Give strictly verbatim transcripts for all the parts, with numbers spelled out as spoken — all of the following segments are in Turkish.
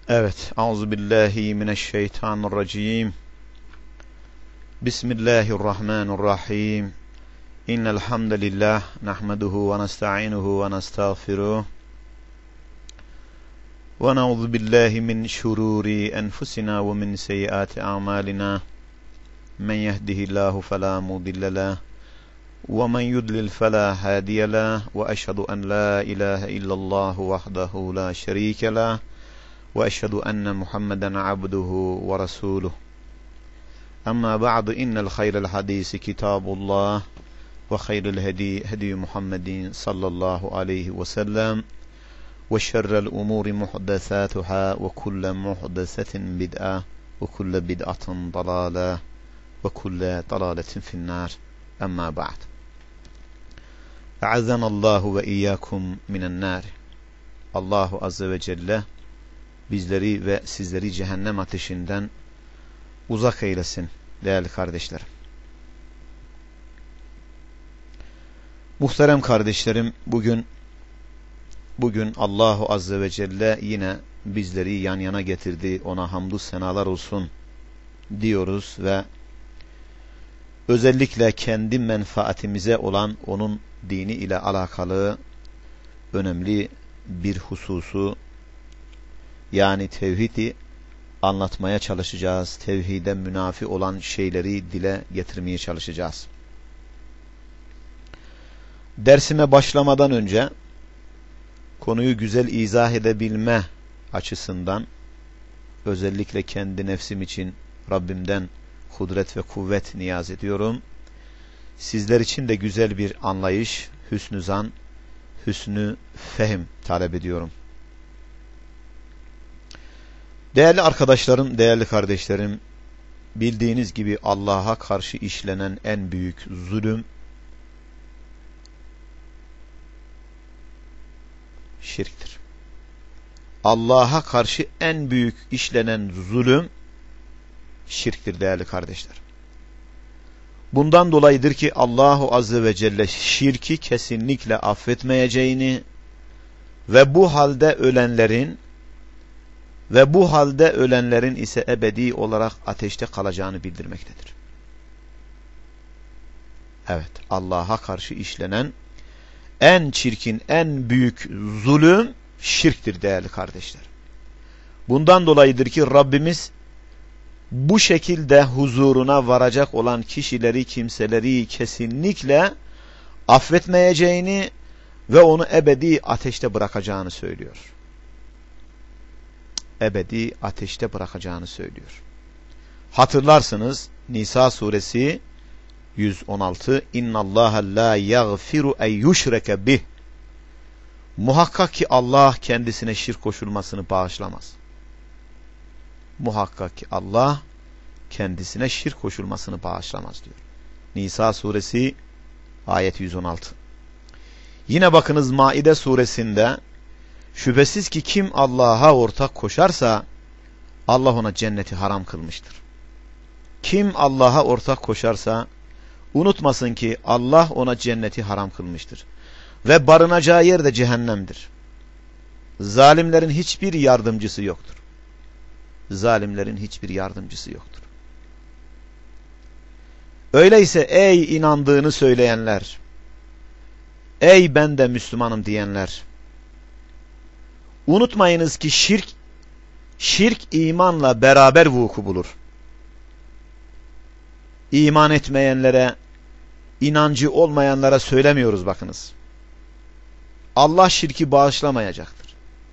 Evet, Euzubillahimineşşeytanirracim. Bismillahirrahmanirrahim. İnnel hamdelellah nahmeduhu ve nestainuhu ve nestağfiruh. Ve na'udzu billahi min şururi enfusina ve min seyyiati a'malina. Men yehdihillahu fela mudille leh ve men yudlil fela hadiye leh ve eşhedü en la ilahe illallah vahdehu la şerike leh ve eşhedü enne Muhammeden abduhu ve resuluh. Amma ba'du, innel hayrel hadisi kitabullah ve hayrel hedi hedi Muhammedin sallallahu aleyhi ve sellem ve şerrel umuri muhdesatuhâ ve kulle muhdesetin bid'a ve kulle bid'atin dalâle ve kulle dalâletin finnâr. Amma ba'd. A'azzanallahu ve iyyakum minen nâr. Allahu azze ve celle bizleri ve sizleri cehennem ateşinden uzak eylesin değerli kardeşlerim. Muhterem kardeşlerim, bugün bugün Allahu azze ve celle yine bizleri yan yana getirdi. Ona hamdü senalar olsun diyoruz ve özellikle kendi menfaatimize olan onun dini ile alakalı önemli bir hususu, yani tevhidi anlatmaya çalışacağız. Tevhide münafi olan şeyleri dile getirmeye çalışacağız. Dersime başlamadan önce konuyu güzel izah edebilme açısından özellikle kendi nefsim için Rabbimden kudret ve kuvvet niyaz ediyorum. Sizler için de güzel bir anlayış, hüsnü zan, hüsnü fehim talep ediyorum. Değerli arkadaşlarım, değerli kardeşlerim, bildiğiniz gibi Allah'a karşı işlenen en büyük zulüm şirktir. Allah'a karşı en büyük işlenen zulüm şirktir değerli kardeşler. Bundan dolayıdır ki Allahu azze ve celle şirki kesinlikle affetmeyeceğini ve bu halde ölenlerin ve bu halde ölenlerin ise ebedi olarak ateşte kalacağını bildirmektedir. Evet, Allah'a karşı işlenen en çirkin, en büyük zulüm şirktir değerli kardeşler. Bundan dolayıdır ki Rabbimiz bu şekilde huzuruna varacak olan kişileri, kimseleri kesinlikle affetmeyeceğini ve onu ebedi ateşte bırakacağını söylüyor. Ebedi ateşte bırakacağını söylüyor. Hatırlarsınız Nisa suresi yüz on altı, İnnallâhe lâ yagfiru en yuşreke bih. Muhakkak ki Allah kendisine şirk koşulmasını bağışlamaz. Muhakkak ki Allah kendisine şirk koşulmasını bağışlamaz diyor. Nisa suresi ayet yüz on altı. Yine bakınız Maide suresinde, şüphesiz ki kim Allah'a ortak koşarsa Allah ona cenneti haram kılmıştır. Kim Allah'a ortak koşarsa unutmasın ki Allah ona cenneti haram kılmıştır. Ve barınacağı yer de cehennemdir. Zalimlerin hiçbir yardımcısı yoktur. Zalimlerin hiçbir yardımcısı yoktur. Öyleyse ey inandığını söyleyenler, ey ben de Müslümanım diyenler, unutmayınız ki şirk, şirk imanla beraber vuku bulur. İman etmeyenlere, inancı olmayanlara söylemiyoruz bakınız. Allah şirki bağışlamayacaktır.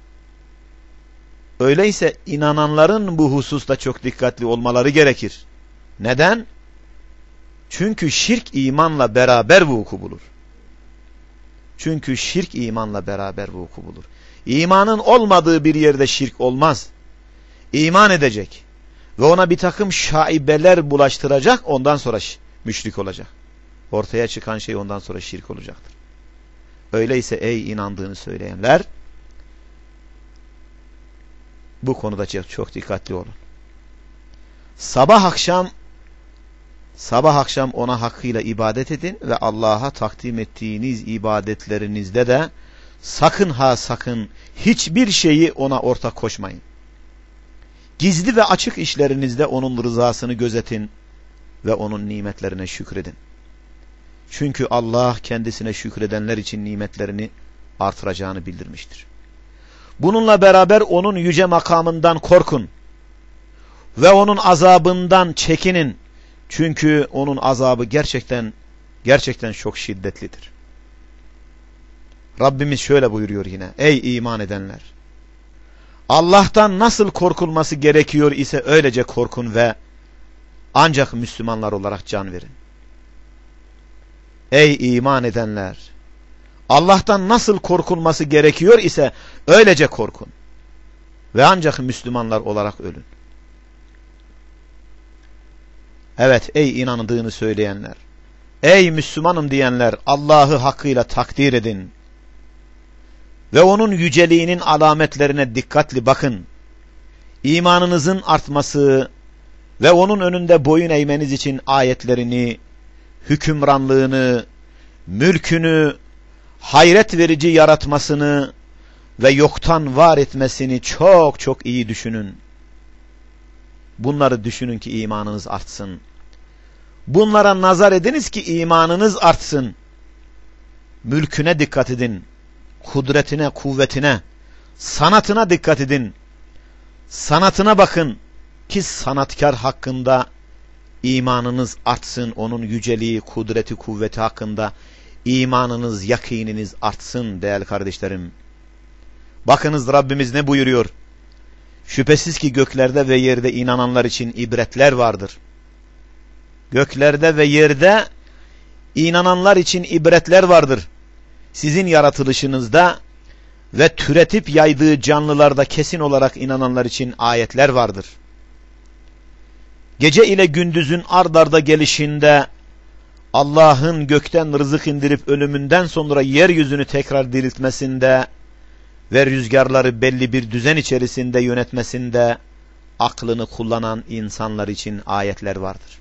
Öyleyse inananların bu hususta çok dikkatli olmaları gerekir. Neden? Çünkü şirk imanla beraber vuku bulur. Çünkü şirk imanla beraber vuku bulur. İmanın olmadığı bir yerde şirk olmaz. İman edecek ve ona bir takım şaibeler bulaştıracak, ondan sonra müşrik olacak. Ortaya çıkan şey ondan sonra şirk olacaktır. Öyleyse ey inandığını söyleyenler, bu konuda çok, çok dikkatli olun. Sabah akşam sabah akşam ona hakkıyla ibadet edin ve Allah'a takdim ettiğiniz ibadetlerinizde de sakın ha sakın hiçbir şeyi ona ortak koşmayın. Gizli ve açık işlerinizde onun rızasını gözetin ve onun nimetlerine şükredin. Çünkü Allah kendisine şükredenler için nimetlerini artıracağını bildirmiştir. Bununla beraber onun yüce makamından korkun ve onun azabından çekinin. Çünkü onun azabı gerçekten gerçekten çok şiddetlidir. Rabbimiz şöyle buyuruyor yine: ey iman edenler! Allah'tan nasıl korkulması gerekiyor ise öylece korkun ve ancak Müslümanlar olarak can verin. Ey iman edenler! Allah'tan nasıl korkulması gerekiyor ise öylece korkun ve ancak Müslümanlar olarak ölün. Evet ey inandığını söyleyenler, ey Müslümanım diyenler, Allah'ı hakkıyla takdir edin ve onun yüceliğinin alametlerine dikkatli bakın. İmanınızın artması ve onun önünde boyun eğmeniz için ayetlerini, hükümranlığını, mülkünü, hayret verici yaratmasını ve yoktan var etmesini çok çok iyi düşünün. Bunları düşünün ki imanınız artsın. Bunlara nazar ediniz ki imanınız artsın. Mülküne dikkat edin. Kudretine, kuvvetine, sanatına dikkat edin. Sanatına bakın ki sanatkar hakkında imanınız artsın. Onun yüceliği, kudreti, kuvveti hakkında imanınız, yakininiz artsın değerli kardeşlerim. Bakınız Rabbimiz ne buyuruyor? Şüphesiz ki göklerde ve yerde inananlar için ibretler vardır. Göklerde ve yerde inananlar için ibretler vardır. Sizin yaratılışınızda ve türetip yaydığı canlılarda kesin olarak inananlar için ayetler vardır. Gece ile gündüzün ard arda gelişinde, Allah'ın gökten rızık indirip ölümünden sonra yeryüzünü tekrar diriltmesinde ve rüzgarları belli bir düzen içerisinde yönetmesinde aklını kullanan insanlar için ayetler vardır.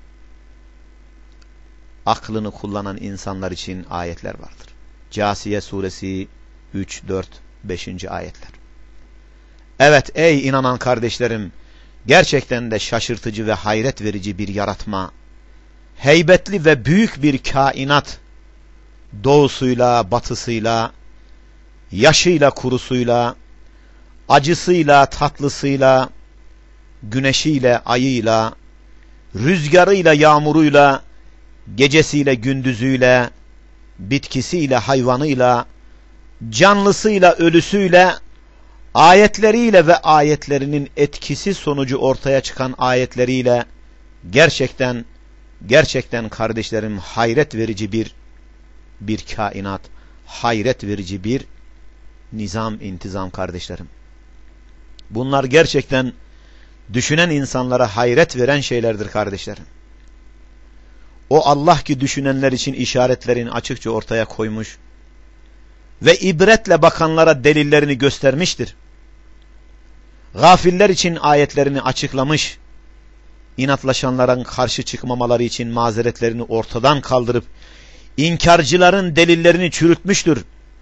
Aklını kullanan insanlar için ayetler vardır. Câsiye suresi üç, dört, beşinci ayetler. Evet ey inanan kardeşlerim, gerçekten de şaşırtıcı ve hayret verici bir yaratma, heybetli ve büyük bir kainat, doğusuyla, batısıyla, yaşıyla, kurusuyla, acısıyla, tatlısıyla, güneşiyle, ayıyla, rüzgarıyla, yağmuruyla, gecesiyle, gündüzüyle, bitkisiyle, hayvanıyla, canlısıyla, ölüsüyle, ayetleriyle ve ayetlerinin etkisi sonucu ortaya çıkan ayetleriyle gerçekten gerçekten kardeşlerim hayret verici bir bir kainat, hayret verici bir nizam, intizam kardeşlerim. Bunlar gerçekten düşünen insanlara hayret veren şeylerdir kardeşlerim. O Allah ki düşünenler için işaretlerini açıkça ortaya koymuş ve ibretle bakanlara delillerini göstermiştir. Gafiller için ayetlerini açıklamış, inatlaşanların karşı çıkmamaları için mazeretlerini ortadan kaldırıp inkarcıların delillerini çürütmüştür.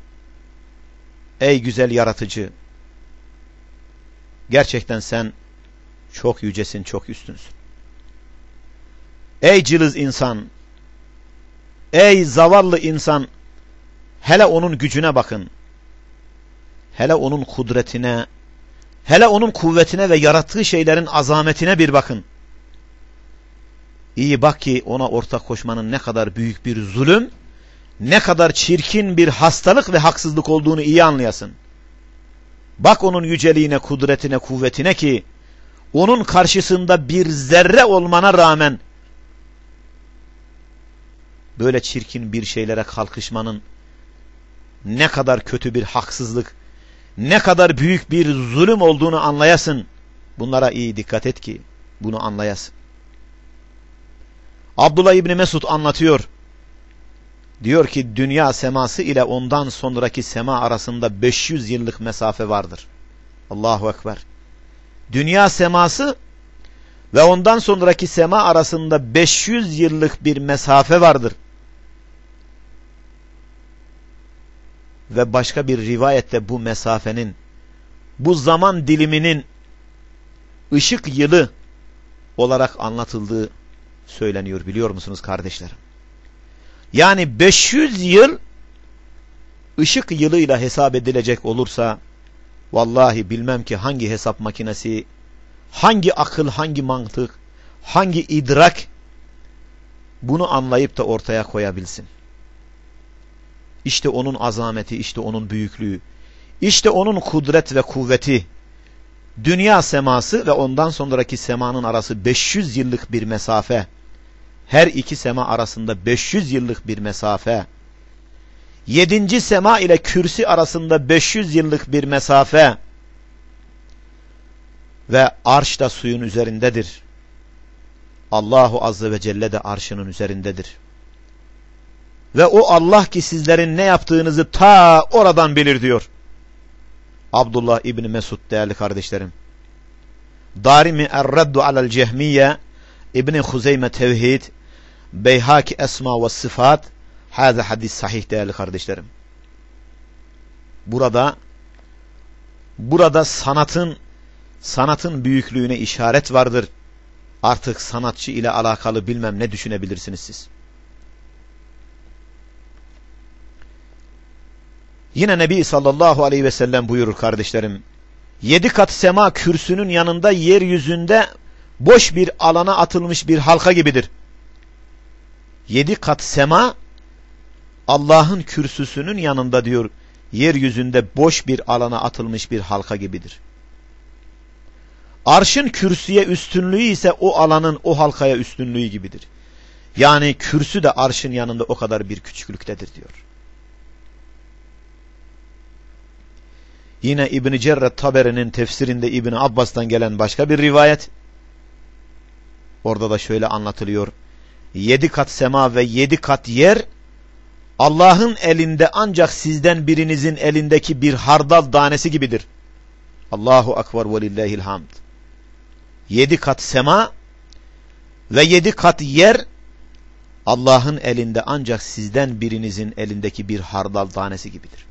Ey güzel yaratıcı! Gerçekten sen çok yücesin, çok üstünsün. Ey cılız insan! Ey zavallı insan! Hele onun gücüne bakın. Hele onun kudretine, hele onun kuvvetine ve yarattığı şeylerin azametine bir bakın. İyi bak ki ona ortak koşmanın ne kadar büyük bir zulüm, ne kadar çirkin bir hastalık ve haksızlık olduğunu iyi anlayasın. Bak onun yüceliğine, kudretine, kuvvetine ki onun karşısında bir zerre olmana rağmen böyle çirkin bir şeylere kalkışmanın ne kadar kötü bir haksızlık, ne kadar büyük bir zulüm olduğunu anlayasın. Bunlara iyi dikkat et ki bunu anlayasın. Abdullah İbni Mesud anlatıyor. Diyor ki dünya seması ile ondan sonraki sema arasında beş yüz yıllık mesafe vardır. Allahu Ekber. Dünya seması ve ondan sonraki sema arasında beş yüz yıllık bir mesafe vardır. Ve başka bir rivayette bu mesafenin, bu zaman diliminin ışık yılı olarak anlatıldığı söyleniyor, biliyor musunuz kardeşlerim? Yani beş yüz yıl ışık yılıyla hesap edilecek olursa, vallahi bilmem ki hangi hesap makinesi, hangi akıl, hangi mantık, hangi idrak bunu anlayıp da ortaya koyabilsin. İşte onun azameti, işte onun büyüklüğü, işte onun kudret ve kuvveti. Dünya seması ve ondan sonraki semanın arası beş yüz yıllık bir mesafe. Her iki sema arasında beş yüz yıllık bir mesafe. Yedinci sema ile kürsi arasında beş yüz yıllık bir mesafe. Ve arş da suyun üzerindedir. Allahu Azze ve Celle de arşının üzerindedir. Ve o Allah ki sizlerin ne yaptığınızı ta oradan bilir diyor Abdullah İbni Mesud değerli kardeşlerim. Darimi Er-Raddu alel Cehmiye, İbni Huzeyme Tevhid, Beyhaki Esma ve Sıfat, haza hadis sahih değerli kardeşlerim. Burada burada sanatın sanatın büyüklüğüne işaret vardır. Artık sanatçı ile alakalı bilmem ne düşünebilirsiniz siz. Yine Nebi sallallahu aleyhi ve sellem buyurur kardeşlerim. Yedi kat sema kürsünün yanında yeryüzünde boş bir alana atılmış bir halka gibidir. Yedi kat sema Allah'ın kürsüsünün yanında diyor, yeryüzünde boş bir alana atılmış bir halka gibidir. Arşın kürsüye üstünlüğü ise o alanın o halkaya üstünlüğü gibidir. Yani kürsü de arşın yanında o kadar bir küçüklüktedir diyor. Yine İbn-i Cerret Taberi'nin tefsirinde İbn Abbas'tan gelen başka bir rivayet. Orada da şöyle anlatılıyor. Yedi kat sema ve yedi kat yer Allah'ın elinde ancak sizden birinizin elindeki bir hardal tanesi gibidir. Allahu Ekber ve lillahil hamd. Yedi kat sema ve yedi kat yer Allah'ın elinde ancak sizden birinizin elindeki bir hardal tanesi gibidir.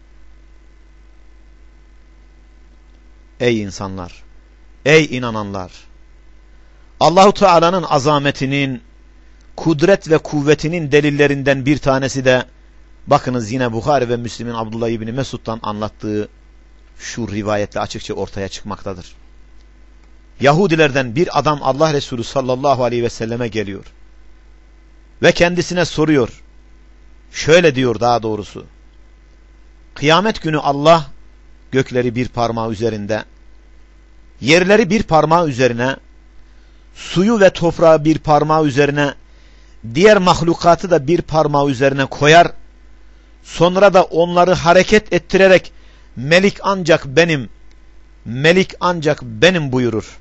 Ey insanlar, ey inananlar, Allahu Teala'nın azametinin, kudret ve kuvvetinin delillerinden bir tanesi de bakınız yine Buhari ve Müslim'in Abdullah İbni Mesud'dan anlattığı şu rivayetle açıkça ortaya çıkmaktadır. Yahudilerden bir adam Allah Resulü sallallahu aleyhi ve selleme geliyor ve kendisine soruyor. Şöyle diyor daha doğrusu. Kıyamet günü Allah gökleri bir parmağı üzerinde, yerleri bir parmağı üzerine, suyu ve toprağı bir parmağı üzerine, diğer mahlukatı da bir parmağı üzerine koyar. Sonra da onları hareket ettirerek Melik ancak benim, Melik ancak benim buyurur.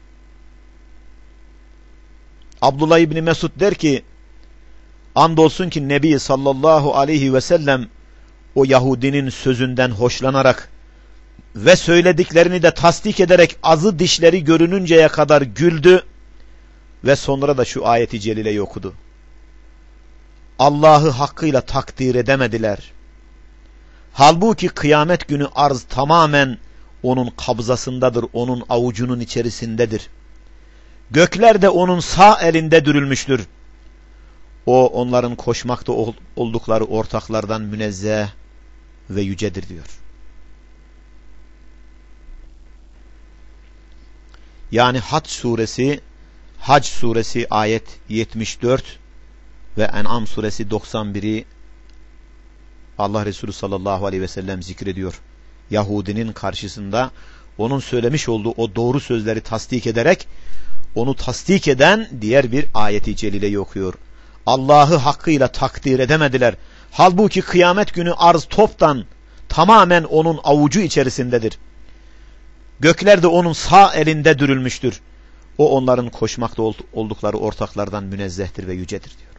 Abdullah İbni Mesud der ki, andolsun ki Nebi sallallahu aleyhi ve sellem o Yahudinin sözünden hoşlanarak ve söylediklerini de tasdik ederek azı dişleri görününceye kadar güldü ve sonra da şu ayeti celileyi okudu. Allah'ı hakkıyla takdir edemediler. Halbuki kıyamet günü arz tamamen onun kabzasındadır, onun avucunun içerisindedir. Gökler de onun sağ elinde dürülmüştür. O onların koşmakta oldukları ortaklardan münezzeh ve yücedir diyor. Yani Hac suresi, Hac suresi ayet yetmiş dört ve En'am suresi doksan biri Allah Resulü sallallahu aleyhi ve sellem zikrediyor. Yahudinin karşısında onun söylemiş olduğu o doğru sözleri tasdik ederek onu tasdik eden diğer bir ayeti celileyi okuyor. Allah'ı hakkıyla takdir edemediler. Halbuki kıyamet günü arz toptan tamamen onun avucu içerisindedir. Gökler de onun sağ elinde dürülmüştür. O onların koşmakta oldukları ortaklardan münezzehtir ve yücedir diyor.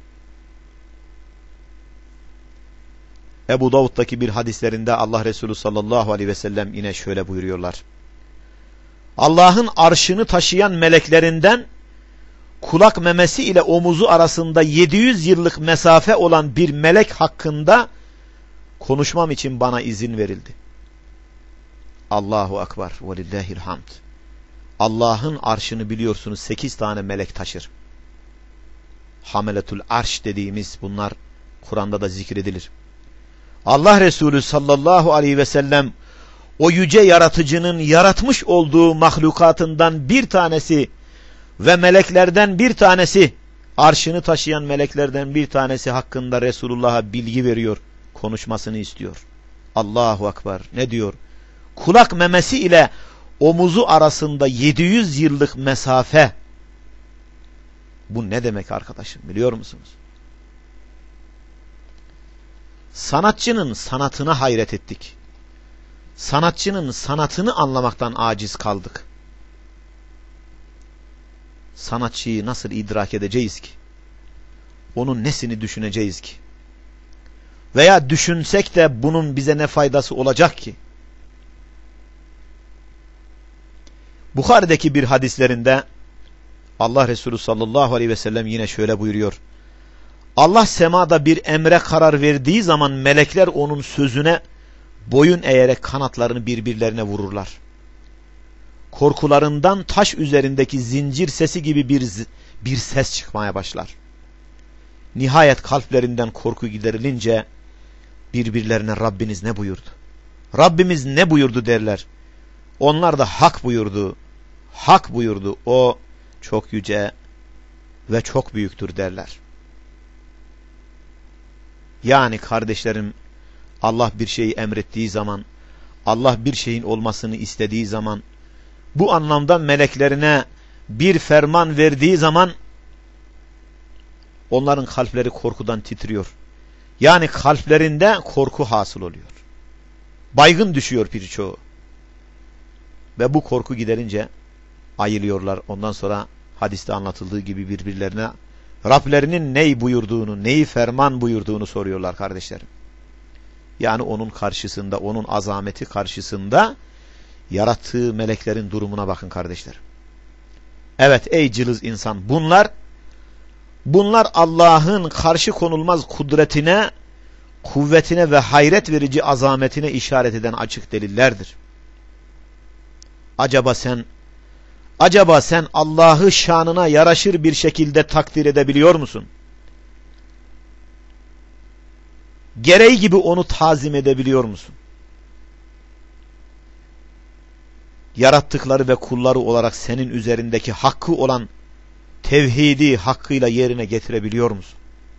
Ebu Davud'daki bir hadislerinde Allah Resulü sallallahu aleyhi ve sellem yine şöyle buyuruyorlar. Allah'ın arşını taşıyan meleklerinden kulak memesi ile omuzu arasında yedi yüz yıllık mesafe olan bir melek hakkında konuşmam için bana izin verildi. Allahu Ekber ve lillahil hamd. Allah'ın arşını biliyorsunuz sekiz tane melek taşır. Hameletul arş dediğimiz bunlar Kur'an'da da zikredilir. Allah Resulü sallallahu aleyhi ve sellem o yüce yaratıcının yaratmış olduğu mahlukatından bir tanesi ve meleklerden bir tanesi, arşını taşıyan meleklerden bir tanesi hakkında Resulullah'a bilgi veriyor, konuşmasını istiyor. Allahu Ekber. Ne diyor? Kulak memesi ile omuzu arasında yedi yüz yıllık mesafe. Bu ne demek arkadaşım, biliyor musunuz? Sanatçının sanatına hayret ettik. Sanatçının sanatını anlamaktan aciz kaldık. Sanatçıyı nasıl idrak edeceğiz ki? Onun nesini düşüneceğiz ki? Veya düşünsek de bunun bize ne faydası olacak ki? Bukhari'deki bir hadislerinde Allah Resulü sallallahu aleyhi ve sellem yine şöyle buyuruyor. Allah semada bir emre karar verdiği zaman melekler onun sözüne boyun eğerek kanatlarını birbirlerine vururlar. Korkularından taş üzerindeki zincir sesi gibi bir, bir ses çıkmaya başlar. Nihayet kalplerinden korku giderilince birbirlerine Rabbiniz ne buyurdu? Rabbimiz ne buyurdu derler. Onlar da hak buyurdu. Hak buyurdu. O çok yüce ve çok büyüktür derler. Yani kardeşlerim, Allah bir şeyi emrettiği zaman, Allah bir şeyin olmasını istediği zaman, bu anlamda meleklerine bir ferman verdiği zaman onların kalpleri korkudan titriyor. Yani kalplerinde korku hasıl oluyor. Baygın düşüyor birçoğu. Ve bu korku giderince ayılıyorlar. Ondan sonra hadiste anlatıldığı gibi birbirlerine Rablerinin neyi buyurduğunu, neyi ferman buyurduğunu soruyorlar kardeşlerim. Yani onun karşısında, onun azameti karşısında yarattığı meleklerin durumuna bakın kardeşlerim. Evet ey cılız insan, bunlar bunlar Allah'ın karşı konulmaz kudretine, kuvvetine ve hayret verici azametine işaret eden açık delillerdir. Acaba sen acaba sen Allah'ı şanına yaraşır bir şekilde takdir edebiliyor musun? Gereği gibi onu tazim edebiliyor musun? Yarattıkları ve kulları olarak senin üzerindeki hakkı olan tevhidi hakkıyla yerine getirebiliyor musun?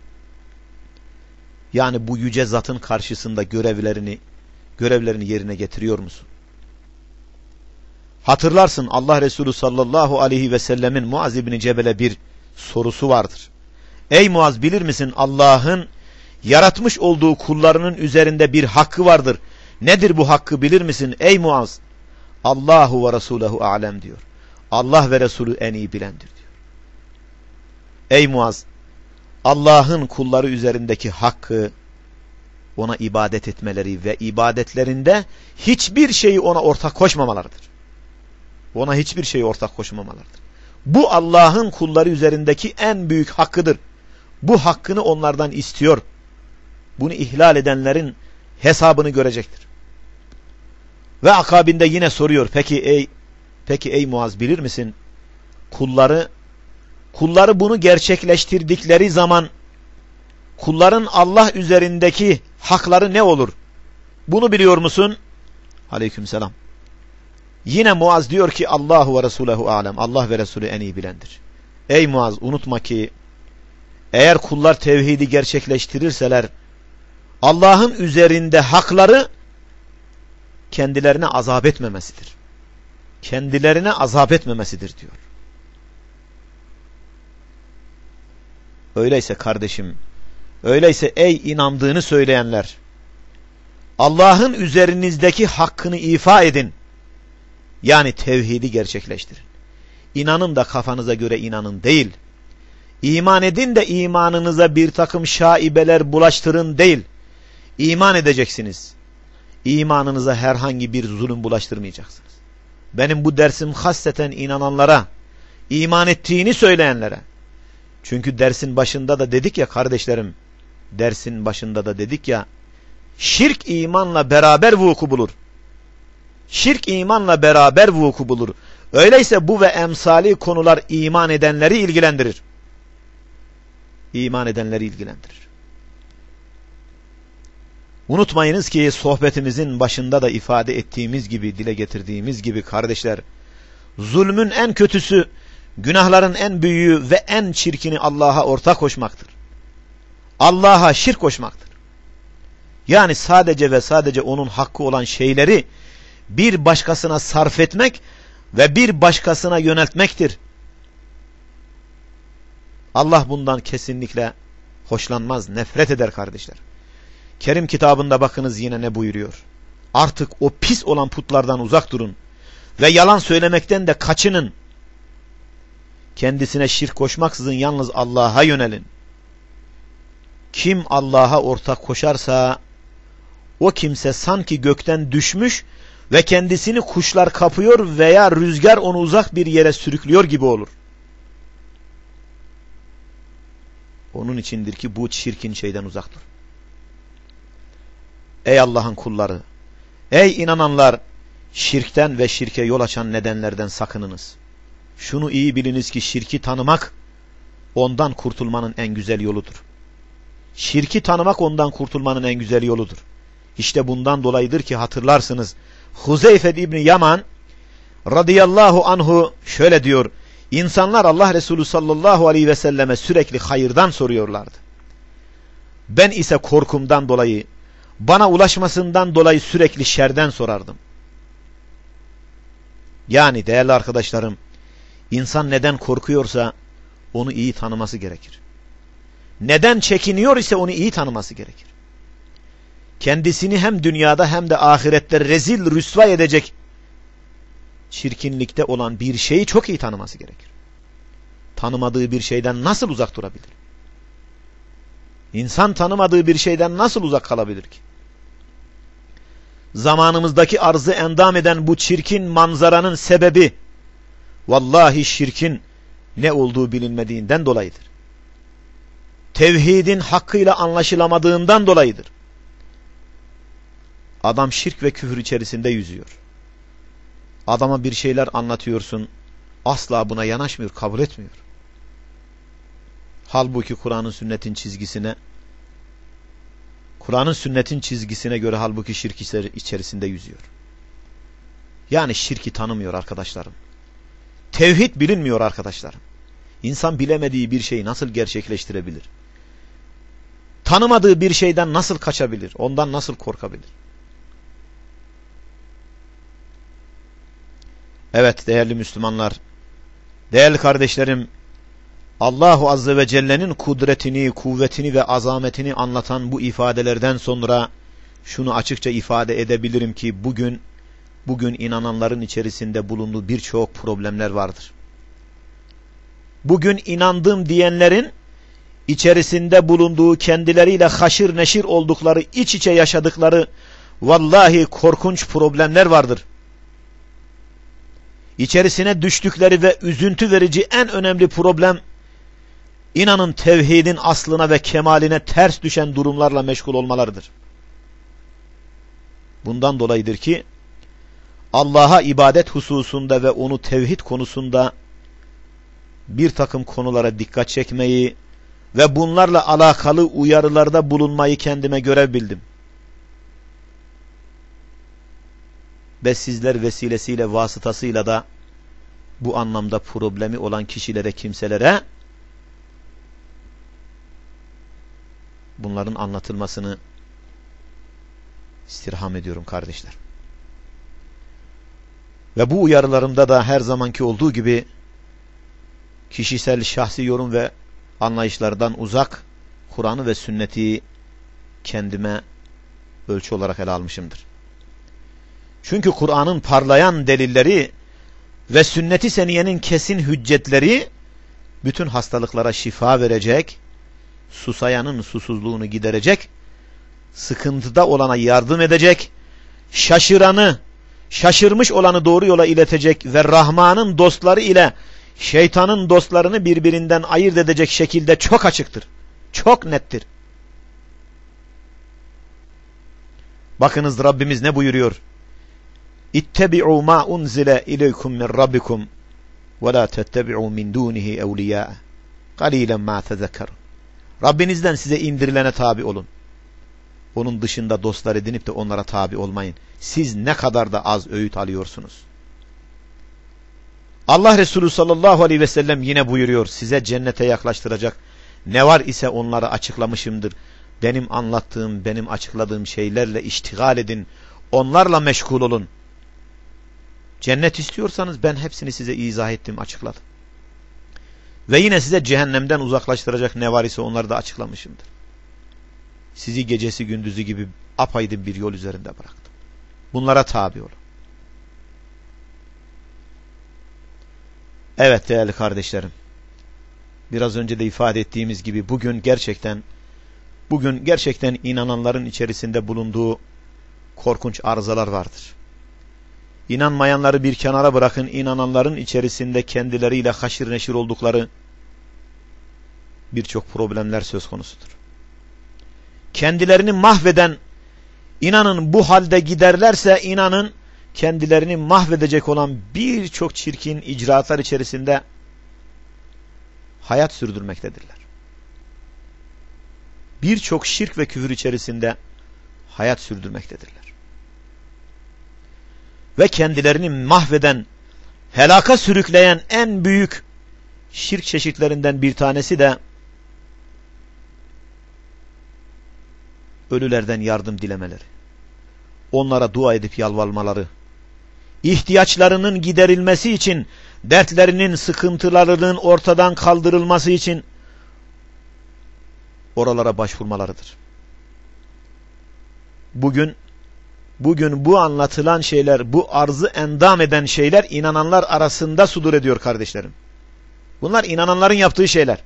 Yani bu yüce zatın karşısında görevlerini görevlerini yerine getiriyor musun? Hatırlarsın Allah Resulü sallallahu aleyhi ve sellemin Muaz İbni Cebel'e bir sorusu vardır. Ey Muaz, bilir misin Allah'ın yaratmış olduğu kullarının üzerinde bir hakkı vardır. Nedir bu hakkı, bilir misin ey Muaz? Allahu ve Resulühü alem diyor. Allah ve Resulü en iyi bilendir diyor. Ey Muaz, Allah'ın kulları üzerindeki hakkı ona ibadet etmeleri ve ibadetlerinde hiçbir şeyi ona ortak koşmamalarıdır. Ona hiçbir şeyi ortak koşmamalarıdır. Bu Allah'ın kulları üzerindeki en büyük hakkıdır. Bu hakkını onlardan istiyor. Bunu ihlal edenlerin hesabını görecektir. Ve akabinde yine soruyor. Peki ey peki ey Muaz, bilir misin? Kulları kulları bunu gerçekleştirdikleri zaman kulların Allah üzerindeki hakları ne olur? Bunu biliyor musun? Aleykümselam. Yine Muaz diyor ki Allahu ve Resulühü alem. Allah ve Resulü en iyi bilendir. Ey Muaz, unutma ki eğer kullar tevhidi gerçekleştirirseler Allah'ın üzerinde hakları kendilerine azap etmemesidir. Kendilerine azap etmemesidir diyor. Öyleyse kardeşim, öyleyse ey inandığını söyleyenler, Allah'ın üzerinizdeki hakkını ifa edin. Yani tevhidi gerçekleştirin. İnanın da kafanıza göre inanın değil. İman edin de imanınıza bir takım şaibeler bulaştırın değil. İman edeceksiniz. İmanınıza herhangi bir zulüm bulaştırmayacaksınız. Benim bu dersim hasseten inananlara, iman ettiğini söyleyenlere. Çünkü dersin başında da dedik ya kardeşlerim, dersin başında da dedik ya, şirk imanla beraber vuku bulur. Şirk imanla beraber vuku bulur. Öyleyse bu ve emsali konular iman edenleri ilgilendirir. İman edenleri ilgilendirir. Unutmayınız ki sohbetimizin başında da ifade ettiğimiz gibi, dile getirdiğimiz gibi kardeşler, zulmün en kötüsü, günahların en büyüğü ve en çirkini Allah'a ortak koşmaktır. Allah'a şirk koşmaktır. Yani sadece ve sadece onun hakkı olan şeyleri bir başkasına sarf etmek ve bir başkasına yöneltmektir. Allah bundan kesinlikle hoşlanmaz, nefret eder kardeşler. Kerim kitabında bakınız yine ne buyuruyor? Artık o pis olan putlardan uzak durun ve yalan söylemekten de kaçının. Kendisine şirk koşmaksızın yalnız Allah'a yönelin. Kim Allah'a ortak koşarsa o kimse sanki gökten düşmüş ve kendisini kuşlar kapıyor veya rüzgar onu uzak bir yere sürüklüyor gibi olur. Onun içindir ki bu çirkin şeyden uzak dur. Ey Allah'ın kulları, ey inananlar, şirkten ve şirke yol açan nedenlerden sakınınız. Şunu iyi biliniz ki şirki tanımak ondan kurtulmanın en güzel yoludur. Şirki tanımak ondan kurtulmanın en güzel yoludur. İşte bundan dolayıdır ki hatırlarsınız, Huzeyfe İbni Yaman radıyallahu anhu şöyle diyor: İnsanlar Allah Resulü sallallahu aleyhi ve selleme sürekli hayırdan soruyorlardı. Ben ise korkumdan dolayı, bana ulaşmasından dolayı sürekli şerden sorardım. Yani değerli arkadaşlarım, insan neden korkuyorsa onu iyi tanıması gerekir. Neden çekiniyor ise onu iyi tanıması gerekir. Kendisini hem dünyada hem de ahirette rezil rüsva edecek çirkinlikte olan bir şeyi çok iyi tanıması gerekir. Tanımadığı bir şeyden nasıl uzak durabilir? İnsan tanımadığı bir şeyden nasıl uzak kalabilir ki? Zamanımızdaki arzı endam eden bu çirkin manzaranın sebebi, vallahi şirkin ne olduğu bilinmediğinden dolayıdır. Tevhidin hakkıyla anlaşılamadığından dolayıdır. Adam şirk ve küfür içerisinde yüzüyor. Adama bir şeyler anlatıyorsun, asla buna yanaşmıyor, kabul etmiyor. Halbuki Kur'an'ın sünnetin çizgisine, Kur'an'ın sünnetin çizgisine göre halbuki şirk içerisinde yüzüyor. Yani şirki tanımıyor arkadaşlarım. Tevhid bilinmiyor arkadaşlarım. İnsan bilemediği bir şeyi nasıl gerçekleştirebilir? Tanımadığı bir şeyden nasıl kaçabilir? Ondan nasıl korkabilir? Evet değerli Müslümanlar, değerli kardeşlerim, Allahu Azze ve Celle'nin kudretini, kuvvetini ve azametini anlatan bu ifadelerden sonra şunu açıkça ifade edebilirim ki bugün bugün inananların içerisinde bulunduğu birçok problemler vardır. Bugün inandım diyenlerin içerisinde bulunduğu, kendileriyle haşır neşir oldukları, iç içe yaşadıkları vallahi korkunç problemler vardır. İçerisine düştükleri ve üzüntü verici en önemli problem, İnanın tevhidin aslına ve kemaline ters düşen durumlarla meşgul olmalarıdır. Bundan dolayıdır ki Allah'a ibadet hususunda ve onu tevhid konusunda bir takım konulara dikkat çekmeyi ve bunlarla alakalı uyarılarda bulunmayı kendime görev bildim. Ve sizler vesilesiyle, vasıtasıyla da bu anlamda problemi olan kişilere, kimselere bunların anlatılmasını istirham ediyorum kardeşler. Ve bu uyarılarımda da her zamanki olduğu gibi kişisel şahsi yorum ve anlayışlardan uzak, Kur'an'ı ve sünneti kendime ölçü olarak ele almışımdır. Çünkü Kur'an'ın parlayan delilleri ve sünnet-i seniyenin kesin hüccetleri bütün hastalıklara şifa verecek, susayanın susuzluğunu giderecek, sıkıntıda olana yardım edecek, şaşıranı, şaşırmış olanı doğru yola iletecek ve Rahman'ın dostları ile şeytanın dostlarını birbirinden ayırt edecek şekilde çok açıktır, çok nettir. Bakınız Rabbimiz ne buyuruyor? İttebi'u ma unzile ileykum min rabbikum ve la tettebi'u min dunihi evliya. Qalilen ma tezekkerun. Rabbinizden size indirilene tabi olun. Onun dışında dostlar edinip de onlara tabi olmayın. Siz ne kadar da az öğüt alıyorsunuz. Allah Resulü sallallahu aleyhi ve sellem yine buyuruyor, size cennete yaklaştıracak ne var ise onları açıklamışımdır. Benim anlattığım, benim açıkladığım şeylerle iştigal edin. Onlarla meşgul olun. Cennet istiyorsanız ben hepsini size izah ettim, açıkladım. Ve yine size cehennemden uzaklaştıracak ne var ise onları da açıklamışımdır. Sizi gecesi gündüzü gibi apaydın bir yol üzerinde bıraktım. Bunlara tabi olun. Evet değerli kardeşlerim. Biraz önce de ifade ettiğimiz gibi bugün gerçekten bugün gerçekten inananların içerisinde bulunduğu korkunç arızalar vardır. İnanmayanları bir kenara bırakın, inananların içerisinde kendileriyle haşır neşir oldukları birçok problemler söz konusudur. Kendilerini mahveden, inanın bu halde giderlerse inanın kendilerini mahvedecek olan birçok çirkin icraatlar içerisinde hayat sürdürmektedirler. Birçok şirk ve küfür içerisinde hayat sürdürmektedirler. Ve kendilerini mahveden, helaka sürükleyen en büyük şirk çeşitlerinden bir tanesi de ölülerden yardım dilemeleri. Onlara dua edip yalvarmaları, ihtiyaçlarının giderilmesi için, dertlerinin, sıkıntılarının ortadan kaldırılması için oralara başvurmalarıdır. Bugün bugün bu anlatılan şeyler, bu arzı endam eden şeyler inananlar arasında sudur ediyor kardeşlerim. Bunlar inananların yaptığı şeyler.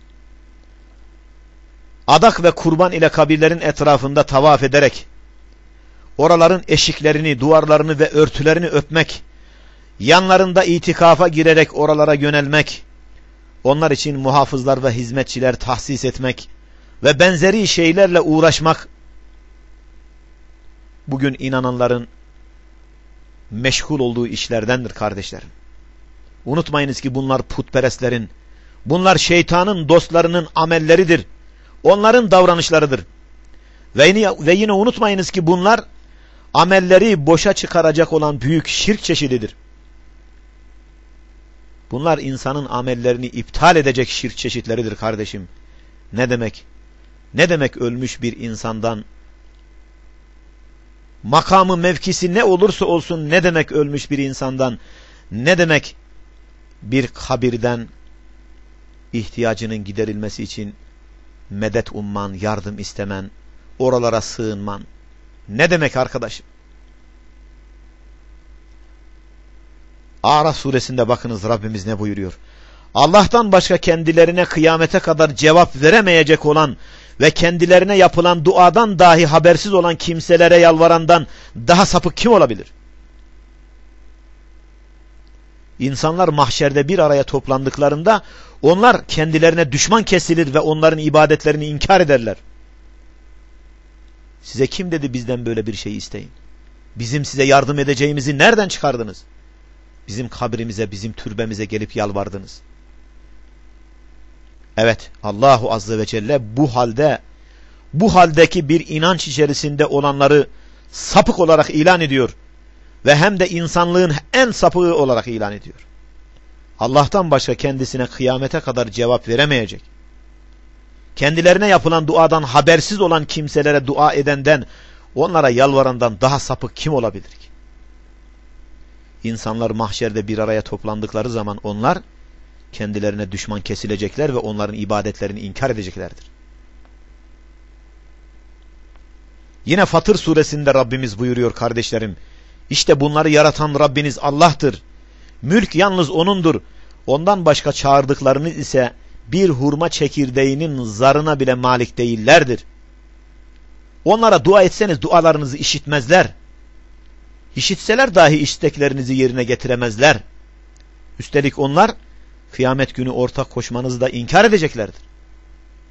Adak ve kurban ile kabirlerin etrafında tavaf ederek, oraların eşiklerini, duvarlarını ve örtülerini öpmek, yanlarında itikafa girerek oralara yönelmek, onlar için muhafızlar ve hizmetçiler tahsis etmek ve benzeri şeylerle uğraşmak, bugün inananların meşgul olduğu işlerdendir kardeşlerim. Unutmayınız ki bunlar putperestlerin, bunlar şeytanın dostlarının amelleridir. Onların davranışlarıdır. Ve yine, ve yine unutmayınız ki bunlar amelleri boşa çıkaracak olan büyük şirk çeşididir. Bunlar insanın amellerini iptal edecek şirk çeşitleridir kardeşim. Ne demek? Ne demek ölmüş bir insandan, makamı mevkisi ne olursa olsun ne demek ölmüş bir insandan, ne demek bir kabirden ihtiyacının giderilmesi için medet umman, yardım istemen, oralara sığınman. Ne demek arkadaşım? Araf suresinde bakınız Rabbimiz ne buyuruyor? Allah'tan başka kendilerine kıyamete kadar cevap veremeyecek olan ve kendilerine yapılan duadan dahi habersiz olan kimselere yalvarandan daha sapık kim olabilir? İnsanlar mahşerde bir araya toplandıklarında onlar kendilerine düşman kesilir ve onların ibadetlerini inkar ederler. Size kim dedi bizden böyle bir şey isteyin? Bizim size yardım edeceğimizi nereden çıkardınız? Bizim kabrimize, bizim türbemize gelip yalvardınız. Evet, Allahu Azze ve Celle bu halde, bu haldeki bir inanç içerisinde olanları sapık olarak ilan ediyor. Ve hem de insanlığın en sapığı olarak ilan ediyor. Allah'tan başka kendisine kıyamete kadar cevap veremeyecek, kendilerine yapılan duadan habersiz olan kimselere dua edenden, onlara yalvarandan daha sapık kim olabilir ki? İnsanlar mahşerde bir araya toplandıkları zaman onlar kendilerine düşman kesilecekler ve onların ibadetlerini inkar edeceklerdir. Yine Fatır suresinde Rabbimiz buyuruyor kardeşlerim, İşte bunları yaratan Rabbiniz Allah'tır. Mülk yalnız O'nundur. Ondan başka çağırdıklarınız ise bir hurma çekirdeğinin zarına bile malik değillerdir. Onlara dua etseniz dualarınızı işitmezler. İşitseler dahi isteklerinizi yerine getiremezler. Üstelik onlar kıyamet günü ortak koşmanızı da inkar edeceklerdir.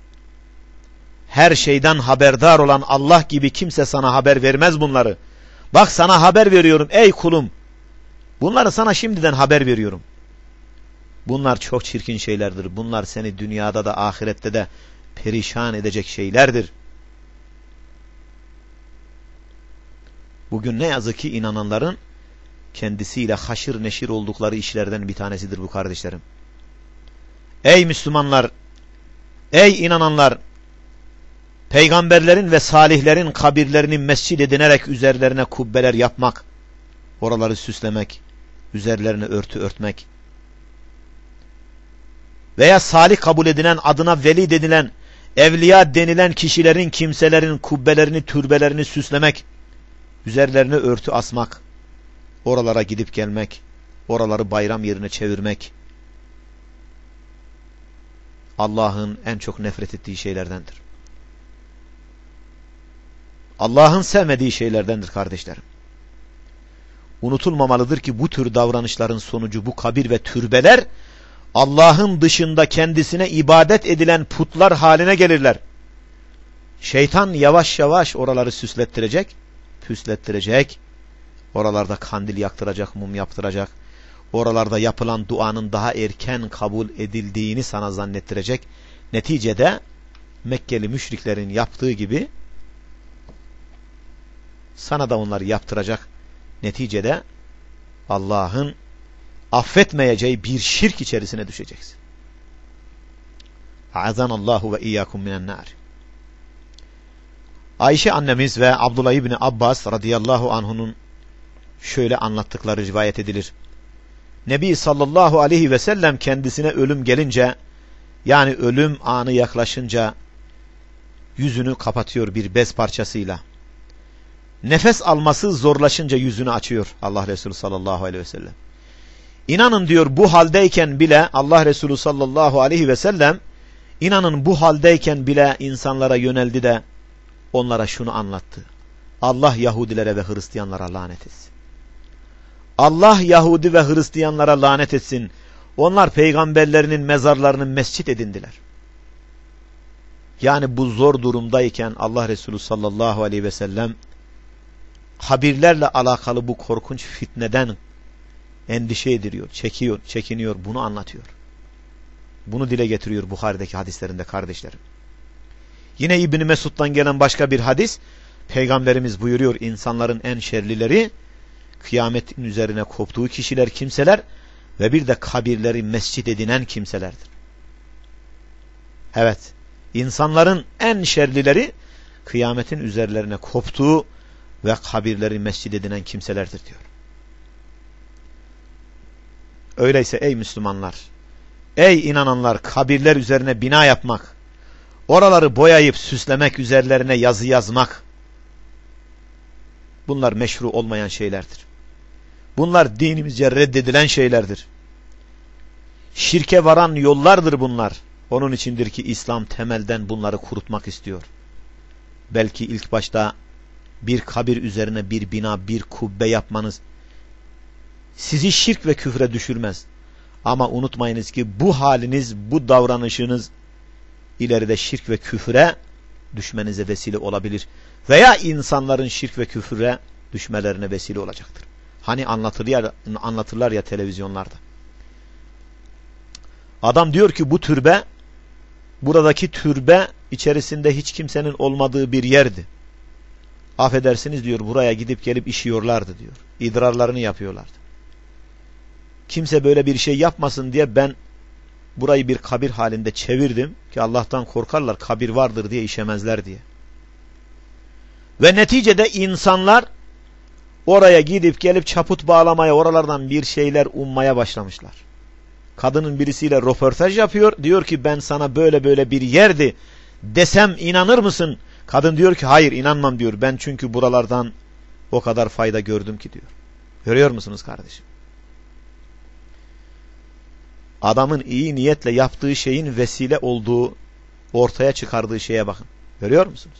Her şeyden haberdar olan Allah gibi kimse sana haber vermez bunları. Bak sana haber veriyorum ey kulum. Bunları sana şimdiden haber veriyorum. Bunlar çok çirkin şeylerdir. Bunlar seni dünyada da ahirette de perişan edecek şeylerdir. Bugün ne yazık ki inananların kendisiyle haşır neşir oldukları işlerden bir tanesidir bu kardeşlerim. Ey Müslümanlar, ey inananlar, peygamberlerin ve salihlerin kabirlerini mescid edinerek üzerlerine kubbeler yapmak, oraları süslemek, üzerlerine örtü örtmek veya salih kabul edilen, adına veli denilen, evliya denilen kişilerin, kimselerin kubbelerini, türbelerini süslemek, üzerlerine örtü asmak, oralara gidip gelmek, oraları bayram yerine çevirmek, Allah'ın en çok nefret ettiği şeylerdendir. Allah'ın sevmediği şeylerdendir kardeşlerim. Unutulmamalıdır ki bu tür davranışların sonucu bu kabir ve türbeler Allah'ın dışında kendisine ibadet edilen putlar haline gelirler. Şeytan yavaş yavaş oraları süslettirecek, püslettirecek, oralarda kandil yaktıracak, mum yaptıracak, oralarda yapılan duanın daha erken kabul edildiğini sana zannettirecek. Neticede Mekkeli müşriklerin yaptığı gibi sana da onları yaptıracak. Neticede Allah'ın affetmeyeceği bir şirk içerisine düşeceksin. Azanallahu ve iyyakum minen nar. Ayşe annemiz ve Abdullah İbni Abbas radıyallahu anhunun şöyle anlattıkları rivayet edilir. Nebi sallallahu aleyhi ve sellem kendisine ölüm gelince, yani ölüm anı yaklaşınca yüzünü kapatıyor bir bez parçasıyla. Nefes alması zorlaşınca yüzünü açıyor Allah Resulü sallallahu aleyhi ve sellem. İnanın diyor bu haldeyken bile Allah Resulü sallallahu aleyhi ve sellem inanın bu haldeyken bile insanlara yöneldi de onlara şunu anlattı. Allah Yahudilere ve Hristiyanlara lanet etsin. Allah Yahudi ve Hristiyanlara lanet etsin. Onlar peygamberlerinin mezarlarını mescit edindiler. Yani bu zor durumdayken Allah Resulü sallallahu aleyhi ve sellem kabirlerle alakalı bu korkunç fitneden endişe ediliyor, çekiyor, çekiniyor, bunu anlatıyor. Bunu dile getiriyor Buhari'deki hadislerinde kardeşlerim. Yine İbn Mesud'dan gelen başka bir hadis, Peygamberimiz buyuruyor, insanların en şerlileri kıyametin üzerine koptuğu kişiler, kimseler ve bir de kabirleri mescit edinen kimselerdir. Evet, insanların en şerlileri kıyametin üzerlerine koptuğu ve kabirleri mescid edinen kimselerdir diyor. Öyleyse ey Müslümanlar, ey inananlar, kabirler üzerine bina yapmak, oraları boyayıp süslemek, üzerlerine yazı yazmak, bunlar meşru olmayan şeylerdir. Bunlar dinimizce reddedilen şeylerdir. Şirke varan yollardır bunlar. Onun içindir ki İslam temelden bunları kurutmak istiyor. Belki ilk başta bir kabir üzerine bir bina, bir kubbe yapmanız sizi şirk ve küfre düşürmez. Ama unutmayınız ki bu haliniz, bu davranışınız ileride şirk ve küfre düşmenize vesile olabilir. Veya insanların şirk ve küfre düşmelerine vesile olacaktır. Hani anlatırlar, anlatırlar ya televizyonlarda. Adam diyor ki bu türbe, buradaki türbe içerisinde hiç kimsenin olmadığı bir yerdi. Affedersiniz diyor, buraya gidip gelip işiyorlardı diyor. İdrarlarını yapıyorlardı. Kimse böyle bir şey yapmasın diye ben burayı bir kabir halinde çevirdim ki Allah'tan korkarlar, kabir vardır diye işemezler diye. Ve neticede insanlar oraya gidip gelip çaput bağlamaya, oralardan bir şeyler ummaya başlamışlar. Kadının birisiyle röportaj yapıyor. Diyor ki ben sana böyle böyle bir yerdi desem inanır mısın? Kadın diyor ki hayır inanmam diyor. Ben çünkü buralardan o kadar fayda gördüm ki diyor. Görüyor musunuz kardeşim? Adamın iyi niyetle yaptığı şeyin vesile olduğu, ortaya çıkardığı şeye bakın. Görüyor musunuz?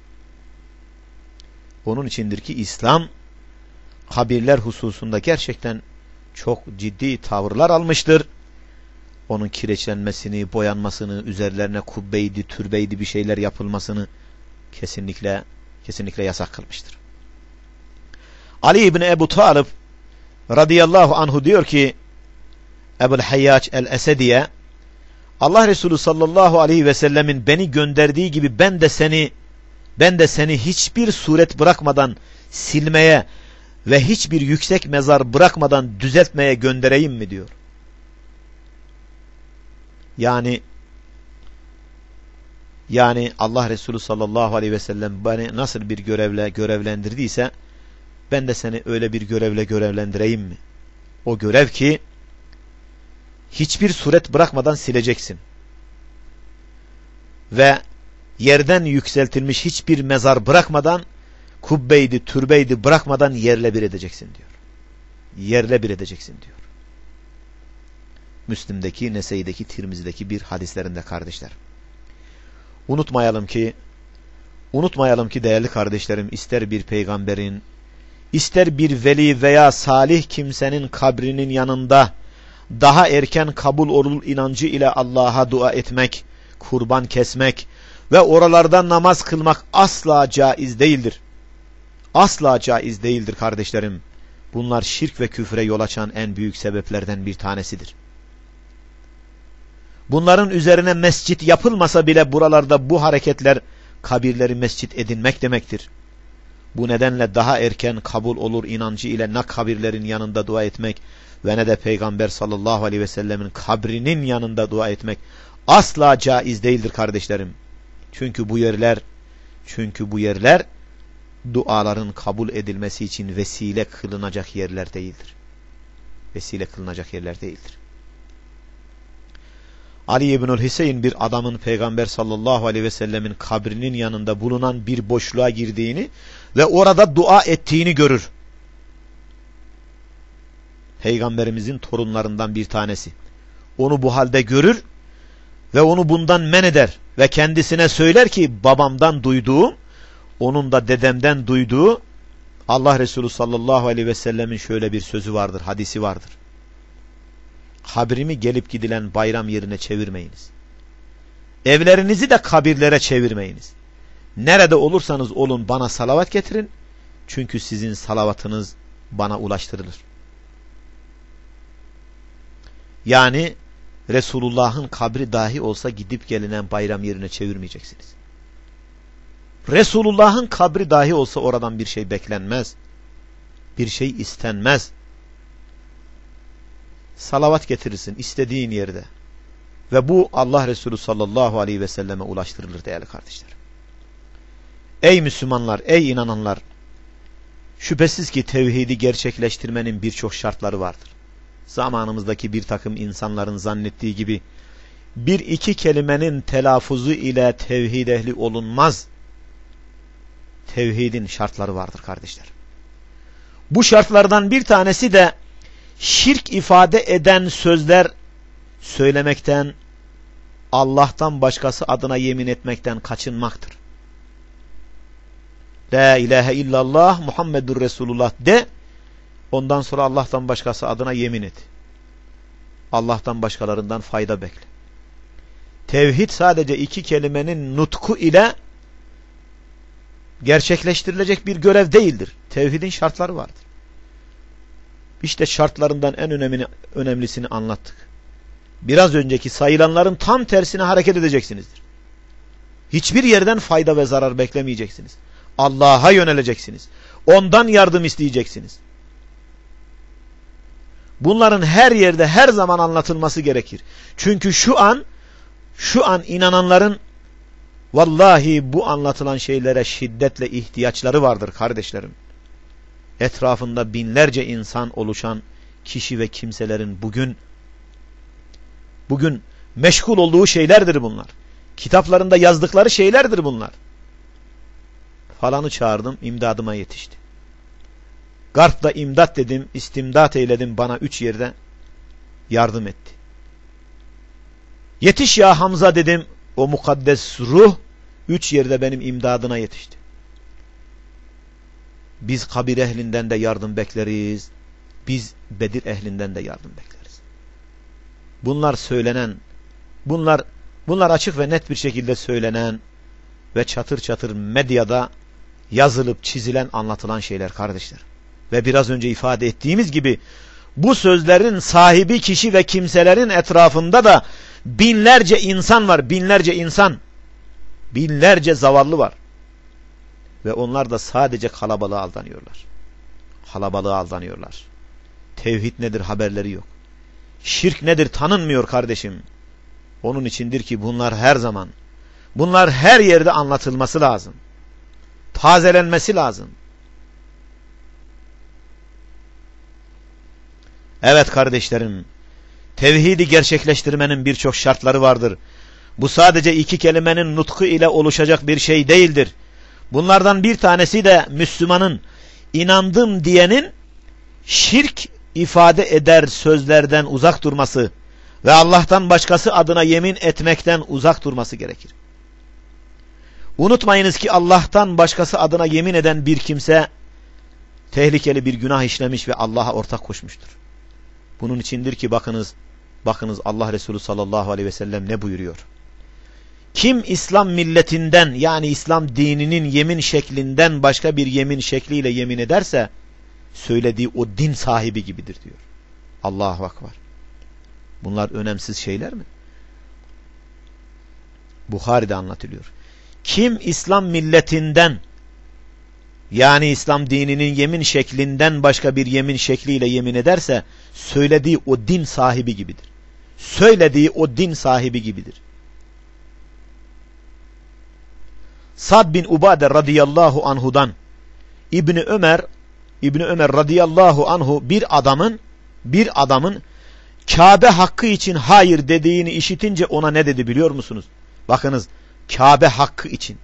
Onun içindir ki İslam kabirler hususunda gerçekten çok ciddi tavırlar almıştır. Onun kireçlenmesini, boyanmasını, üzerlerine kubbeydi, türbeydi bir şeyler yapılmasını kesinlikle kesinlikle yasak kılmıştır. Ali İbni Ebu Talib radıyallahu anhu diyor ki Ebu'l Hayyac el-Esedi'ye, Allah Resulü sallallahu aleyhi ve sellemin beni gönderdiği gibi ben de seni ben de seni hiçbir suret bırakmadan silmeye ve hiçbir yüksek mezar bırakmadan düzeltmeye göndereyim mi diyor. Yani yani Allah Resulü sallallahu aleyhi ve sellem beni nasıl bir görevle görevlendirdiyse ben de seni öyle bir görevle görevlendireyim mi? O görev ki hiçbir suret bırakmadan sileceksin. Ve yerden yükseltilmiş hiçbir mezar bırakmadan, kubbeydi, türbeydi bırakmadan yerle bir edeceksin diyor. Yerle bir edeceksin diyor. Müslim'deki, Nese'deki, Tirmizi'deki bir hadislerinde kardeşler. Unutmayalım ki, unutmayalım ki değerli kardeşlerim, ister bir peygamberin, ister bir veli veya salih kimsenin kabrinin yanında daha erken kabul olur inancı ile Allah'a dua etmek, kurban kesmek ve oralarda namaz kılmak asla caiz değildir. Asla caiz değildir kardeşlerim. Bunlar şirk ve küfre yol açan en büyük sebeplerden bir tanesidir. Bunların üzerine mescit yapılmasa bile buralarda bu hareketler kabirleri mescit edinmek demektir. Bu nedenle daha erken kabul olur inancı ile ne kabirlerin yanında dua etmek ve ne de Peygamber sallallahu aleyhi ve sellemin kabrinin yanında dua etmek asla caiz değildir kardeşlerim. Çünkü bu yerler çünkü bu yerler duaların kabul edilmesi için vesile kılınacak yerler değildir. Vesile kılınacak yerler değildir. Ali İbnül Hüseyin bir adamın Peygamber sallallahu aleyhi ve sellemin kabrinin yanında bulunan bir boşluğa girdiğini ve orada dua ettiğini görür. Peygamberimizin torunlarından bir tanesi. Onu bu halde görür ve onu bundan men eder ve kendisine söyler ki babamdan duyduğum, onun da dedemden duyduğu Allah Resulü sallallahu aleyhi ve sellemin şöyle bir sözü vardır, hadisi vardır. Kabrimi gelip gidilen bayram yerine çevirmeyiniz. Evlerinizi de kabirlere çevirmeyiniz. Nerede olursanız olun bana salavat getirin. Çünkü sizin salavatınız bana ulaştırılır. Yani Resulullah'ın kabri dahi olsa gidip gelinen bayram yerine çevirmeyeceksiniz. Resulullah'ın kabri dahi olsa oradan bir şey beklenmez. Bir şey istenmez. Salavat getirirsin istediğin yerde. Ve bu Allah Resulü sallallahu aleyhi ve selleme ulaştırılır değerli kardeşler. Ey Müslümanlar, ey inananlar! Şüphesiz ki tevhidi gerçekleştirmenin birçok şartları vardır. Zamanımızdaki bir takım insanların zannettiği gibi bir iki kelimenin telaffuzu ile tevhid ehli olunmaz. Tevhidin şartları vardır kardeşler. Bu şartlardan bir tanesi de şirk ifade eden sözler söylemekten, Allah'tan başkası adına yemin etmekten kaçınmaktır. La ilahe illallah Muhammedur Resulullah de, ondan sonra Allah'tan başkası adına yemin et. Allah'tan başkalarından fayda bekle. Tevhid sadece iki kelimenin nutku ile gerçekleştirilecek bir görev değildir. Tevhidin şartları vardır. İşte şartlarından en önemini, önemlisini anlattık. Biraz önceki sayılanların tam tersine hareket edeceksinizdir. Hiçbir yerden fayda ve zarar beklemeyeceksiniz. Allah'a yöneleceksiniz. Ondan yardım isteyeceksiniz. Bunların her yerde her zaman anlatılması gerekir. Çünkü şu an şu an inananların vallahi bu anlatılan şeylere şiddetle ihtiyaçları vardır kardeşlerim. Etrafında binlerce insan oluşan kişi ve kimselerin bugün bugün meşgul olduğu şeylerdir bunlar. Kitaplarında yazdıkları şeylerdir bunlar. Falanı çağırdım, imdadıma yetişti. Garp'ta imdat dedim, istimdat eyledim, bana üç yerde yardım etti. Yetiş ya Hamza dedim, o mukaddes ruh üç yerde benim imdadına yetişti. Biz kabir ehlinden de yardım bekleriz. Biz Bedir ehlinden de yardım bekleriz. Bunlar söylenen, bunlar bunlar açık ve net bir şekilde söylenen ve çatır çatır medyada yazılıp çizilen, anlatılan şeyler kardeşler. Ve biraz önce ifade ettiğimiz gibi bu sözlerin sahibi kişi ve kimselerin etrafında da binlerce insan var, binlerce insan, binlerce zavallı var. Ve onlar da sadece kalabalığa aldanıyorlar. Kalabalığa aldanıyorlar. Tevhid nedir haberleri yok. Şirk nedir tanınmıyor kardeşim. Onun içindir ki bunlar her zaman, bunlar her yerde anlatılması lazım. Tazelenmesi lazım. Evet kardeşlerim, tevhidi gerçekleştirmenin birçok şartları vardır. Bu sadece iki kelimenin nutku ile oluşacak bir şey değildir. Bunlardan bir tanesi de Müslümanın, inandım diyenin şirk ifade eder sözlerden uzak durması ve Allah'tan başkası adına yemin etmekten uzak durması gerekir. Unutmayınız ki Allah'tan başkası adına yemin eden bir kimse tehlikeli bir günah işlemiş ve Allah'a ortak koşmuştur. Bunun içindir ki bakınız, bakınız Allah Resulü sallallahu aleyhi ve sellem ne buyuruyor? Kim İslam milletinden, yani İslam dininin yemin şeklinden başka bir yemin şekliyle yemin ederse söylediği o din sahibi gibidir diyor. Allahu Ekber. Bunlar önemsiz şeyler mi? Buhari'de anlatılıyor. Kim İslam milletinden, yani İslam dininin yemin şeklinden başka bir yemin şekliyle yemin ederse söylediği o din sahibi gibidir. Söylediği o din sahibi gibidir. Sad bin Ubade radıyallahu anhudan İbni Ömer İbni Ömer radıyallahu anhu bir adamın bir adamın Kabe hakkı için hayır dediğini işitince ona ne dedi biliyor musunuz? Bakınız, Kabe hakkı için.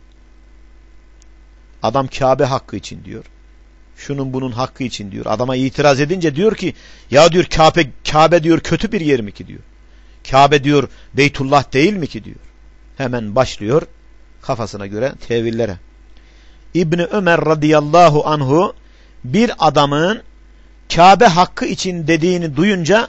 Adam Kabe hakkı için diyor. Şunun bunun hakkı için diyor. Adama itiraz edince diyor ki ya diyor Kabe, Kabe diyor kötü bir yer mi ki diyor. Kabe diyor Beytullah değil mi ki diyor. Hemen başlıyor kafasına göre tevillere. İbni Ömer radıyallahu anhu bir adamın Kabe hakkı için dediğini duyunca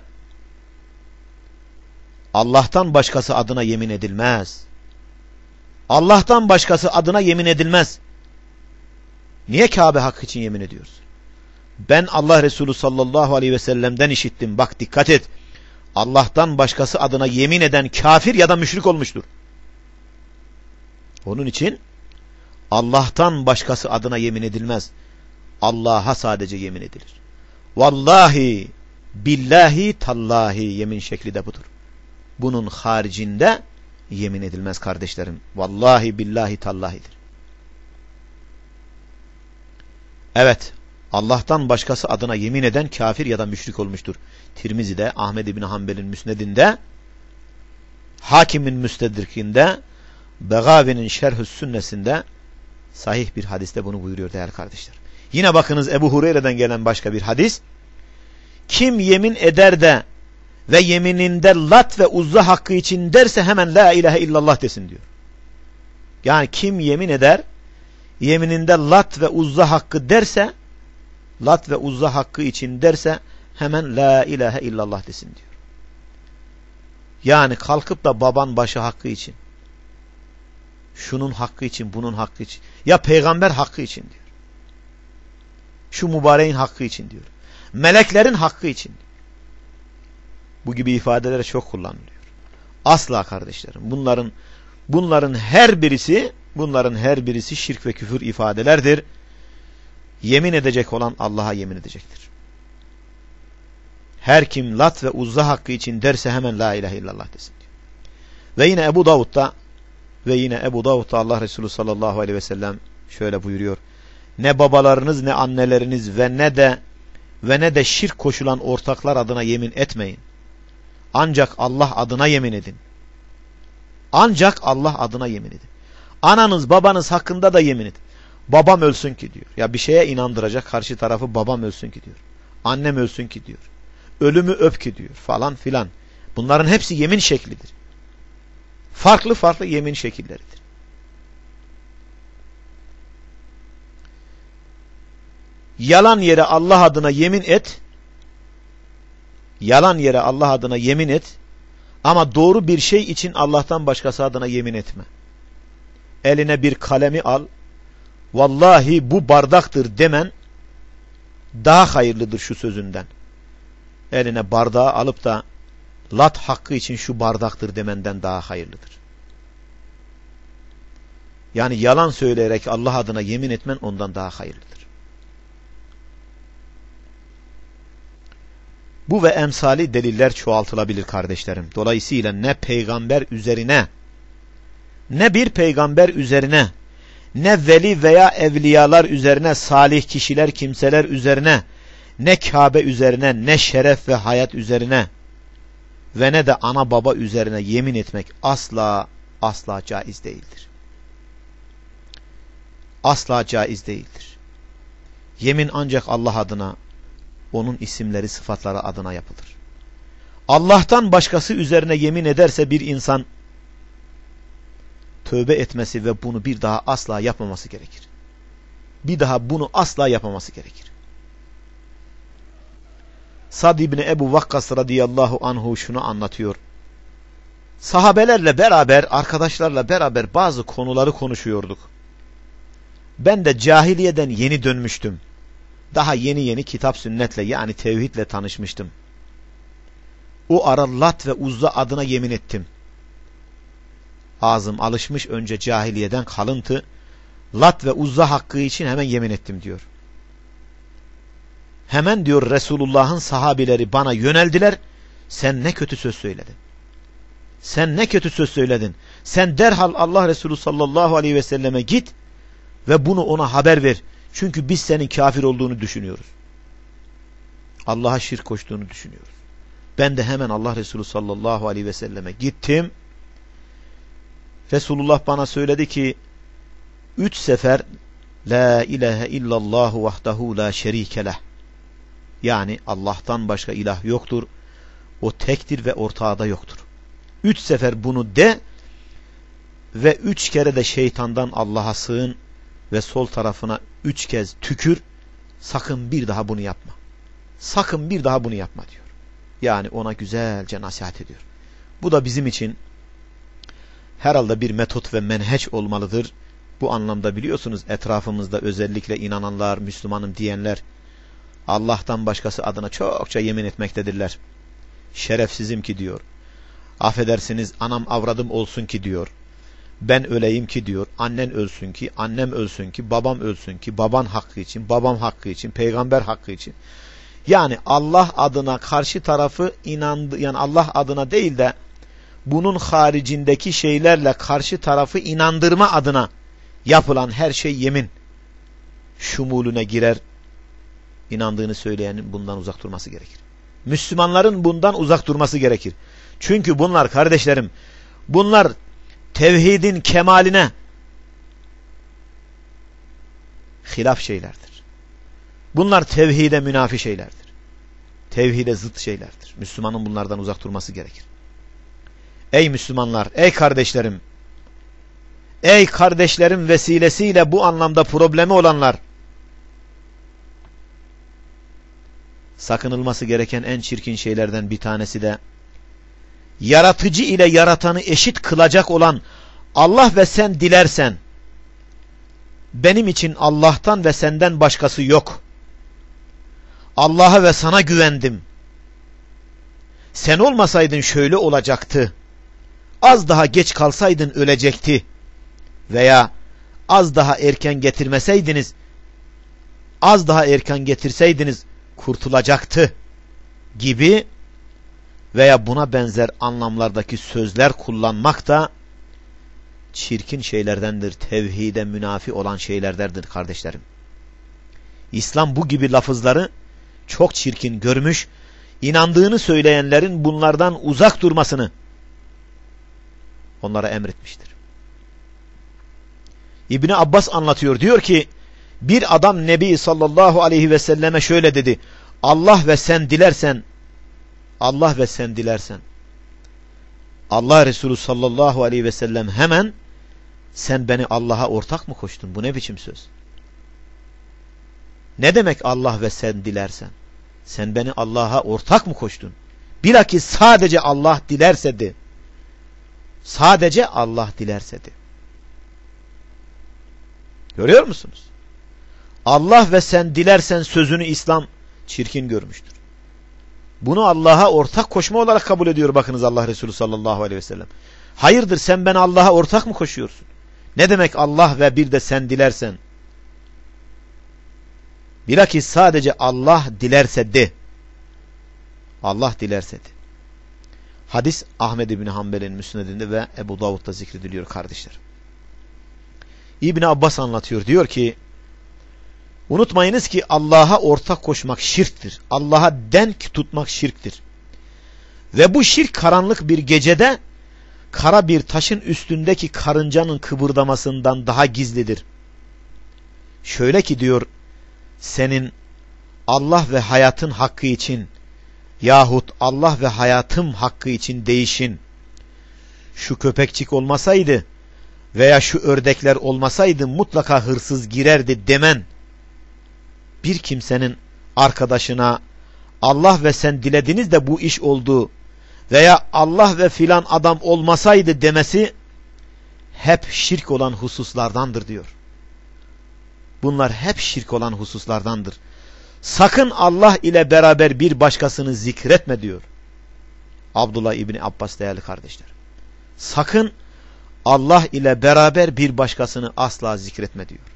Allah'tan başkası adına yemin edilmez. Allah'tan başkası adına yemin edilmez. Niye Kabe hakkı için yemin ediyoruz? Ben Allah Resulü sallallahu aleyhi ve sellem'den işittim. Bak dikkat et. Allah'tan başkası adına yemin eden kafir ya da müşrik olmuştur. Onun için Allah'tan başkası adına yemin edilmez. Allah'a sadece yemin edilir. Vallahi, billahi, tallahi yemin şekli de budur. Bunun haricinde yemin edilmez kardeşlerim. Vallahi, billahi, tallahidir. Evet, Allah'tan başkası adına yemin eden kafir ya da müşrik olmuştur. Tirmizi'de, Ahmed İbni Hanbel'in Müsned'inde, Hakim'in Müstedrik'inde, Begavi'nin Şerhü Sünnesinde sahih bir hadiste bunu buyuruyor değerli kardeşler. Yine bakınız Ebu Hureyre'den gelen başka bir hadis. Kim yemin eder de ve yemininde Lat ve Uzza hakkı için derse hemen la ilahe illallah desin diyor. Yani kim yemin eder, yemininde Lat ve Uzza hakkı derse, Lat ve Uzza hakkı için derse hemen la ilahe illallah desin diyor. Yani kalkıp da baban başı hakkı için, şunun hakkı için, bunun hakkı için, ya peygamber hakkı için diyor. Şu mübareğin hakkı için diyor. Meleklerin hakkı için. Bu gibi ifadelere çok kullanılıyor. Asla kardeşlerim. Bunların bunların her birisi, bunların her birisi şirk ve küfür ifadelerdir. Yemin edecek olan Allah'a yemin edecektir. Her kim Lat ve Uzza hakkı için derse hemen la ilahe illallah desin diyor. Ve yine Ebu Davud'da ve yine Ebu Davud'da Allah Resulü sallallahu aleyhi ve sellem şöyle buyuruyor. Ne babalarınız ne anneleriniz ve ne de ve ne de şirk koşulan ortaklar adına yemin etmeyin. Ancak Allah adına yemin edin. Ancak Allah adına yemin edin. Ananız babanız hakkında da yemin edin. Babam ölsün ki diyor. Ya bir şeye inandıracak karşı tarafı babam ölsün ki diyor. Annem ölsün ki diyor. Ölümü öp ki diyor falan filan. Bunların hepsi yemin şeklidir. Farklı farklı yemin şekilleridir. Yalan yere Allah adına yemin et. Yalan yere Allah adına yemin et. Ama doğru bir şey için Allah'tan başkası adına yemin etme. Eline bir kalemi al. Vallahi bu bardaktır demen daha hayırlıdır şu sözünden. Eline bardağı alıp da Lat hakkı için şu bardaktır demenden daha hayırlıdır. Yani yalan söyleyerek Allah adına yemin etmen ondan daha hayırlıdır. Bu ve emsali deliller çoğaltılabilir kardeşlerim. Dolayısıyla ne peygamber üzerine, ne bir peygamber üzerine, ne veli veya evliyalar üzerine, salih kişiler, kimseler üzerine, ne Kabe üzerine, ne şeref ve hayat üzerine ve ne de ana baba üzerine yemin etmek asla asla caiz değildir. Asla caiz değildir. Yemin ancak Allah adına, onun isimleri, sıfatları adına yapılır. Allah'tan başkası üzerine yemin ederse bir insan tövbe etmesi ve bunu bir daha asla yapmaması gerekir. Bir daha bunu asla yapmaması gerekir. Sad İbni Ebu Vakkas radıyallahu anhu şunu anlatıyor. Sahabelerle beraber, arkadaşlarla beraber bazı konuları konuşuyorduk. Ben de cahiliyeden yeni dönmüştüm. Daha yeni yeni kitap sünnetle, yani tevhidle tanışmıştım. O ara Lat ve Uzza adına yemin ettim. Ağzım alışmış önce cahiliyeden kalıntı. Lat ve Uzza hakkı için hemen yemin ettim diyor. Hemen diyor Resulullah'ın sahabileri bana yöneldiler. Sen ne kötü söz söyledin. Sen ne kötü söz söyledin. Sen derhal Allah Resulü sallallahu aleyhi ve selleme git ve bunu ona haber ver. Çünkü biz senin kafir olduğunu düşünüyoruz. Allah'a şirk koştuğunu düşünüyoruz. Ben de hemen Allah Resulü sallallahu aleyhi ve selleme gittim. Resulullah bana söyledi ki üç sefer La ilahe illallahu vahdahu la şerike leh. Yani Allah'tan başka ilah yoktur. O tektir ve ortağı da yoktur. Üç sefer bunu de ve üç kere de şeytandan Allah'a sığın ve sol tarafına üç kez tükür. Sakın bir daha bunu yapma. Sakın bir daha bunu yapma diyor. Yani ona güzelce nasihat ediyor. Bu da bizim için herhalde bir metot ve menheç olmalıdır. Bu anlamda biliyorsunuz etrafımızda özellikle inananlar, Müslümanım diyenler Allah'tan başkası adına çokça yemin etmektedirler. Şerefsizim ki diyor. Affedersiniz anam avradım olsun ki diyor. Ben öleyim ki diyor. Annen ölsün ki, annem ölsün ki, babam ölsün ki, baban hakkı için, babam hakkı için, peygamber hakkı için. Yani Allah adına karşı tarafı inandı, yani Allah adına değil de bunun haricindeki şeylerle karşı tarafı inandırma adına yapılan her şey yemin şumulüne girer. İnandığını söyleyenin bundan uzak durması gerekir. Müslümanların bundan uzak durması gerekir. Çünkü bunlar kardeşlerim, bunlar tevhidin kemaline hilaf şeylerdir. Bunlar tevhide münafi şeylerdir. Tevhide zıt şeylerdir. Müslümanın bunlardan uzak durması gerekir. Ey Müslümanlar, ey kardeşlerim, ey kardeşlerim vesilesiyle bu anlamda problemi olanlar, sakınılması gereken en çirkin şeylerden bir tanesi de yaratıcı ile yaratanı eşit kılacak olan Allah ve sen dilersen benim için Allah'tan ve senden başkası yok. Allah'a ve sana güvendim. Sen olmasaydın şöyle olacaktı. Az daha geç kalsaydın ölecekti. Veya az daha erken getirmeseydiniz, az daha erken getirseydiniz kurtulacaktı gibi veya buna benzer anlamlardaki sözler kullanmak da çirkin şeylerdendir. Tevhide münafi olan şeylerdendir kardeşlerim. İslam bu gibi lafızları çok çirkin görmüş, inandığını söyleyenlerin bunlardan uzak durmasını onlara emretmiştir. İbni Abbas anlatıyor, diyor ki bir adam Nebi sallallahu aleyhi ve selleme şöyle dedi: Allah ve sen dilersen, Allah ve sen dilersen. Allah Resulü sallallahu aleyhi ve sellem hemen sen beni Allah'a ortak mı koştun? Bu ne biçim söz? Ne demek Allah ve sen dilersen? Sen beni Allah'a ortak mı koştun? Bilakis sadece Allah dilerse de. Sadece Allah dilerse de. Görüyor musunuz? Allah ve sen dilersen sözünü İslam çirkin görmüştür. Bunu Allah'a ortak koşma olarak kabul ediyor bakınız Allah Resulü sallallahu aleyhi ve sellem. Hayırdır, sen ben Allah'a ortak mı koşuyorsun? Ne demek Allah ve bir de sen dilersen? Bilakis sadece Allah dilerse de. Allah dilerse de. Hadis Ahmed İbni Hanbel'in Müsned'inde ve Ebu Davud'da zikrediliyor kardeşler. İbni Abbas anlatıyor, diyor ki, unutmayınız ki Allah'a ortak koşmak şirktir. Allah'a denk tutmak şirktir. Ve bu şirk karanlık bir gecede kara bir taşın üstündeki karıncanın kıpırdamasından daha gizlidir. Şöyle ki diyor, senin Allah ve hayatın hakkı için yahut Allah ve hayatım hakkı için değişin. Şu köpekçik olmasaydı veya şu ördekler olmasaydı mutlaka hırsız girerdi demen, bir kimsenin arkadaşına Allah ve sen dilediniz de bu iş oldu veya Allah ve filan adam olmasaydı demesi hep şirk olan hususlardandır diyor. Bunlar hep şirk olan hususlardandır. Sakın Allah ile beraber bir başkasını zikretme diyor Abdullah İbni Abbas değerli kardeşler. Sakın Allah ile beraber bir başkasını asla zikretme diyor.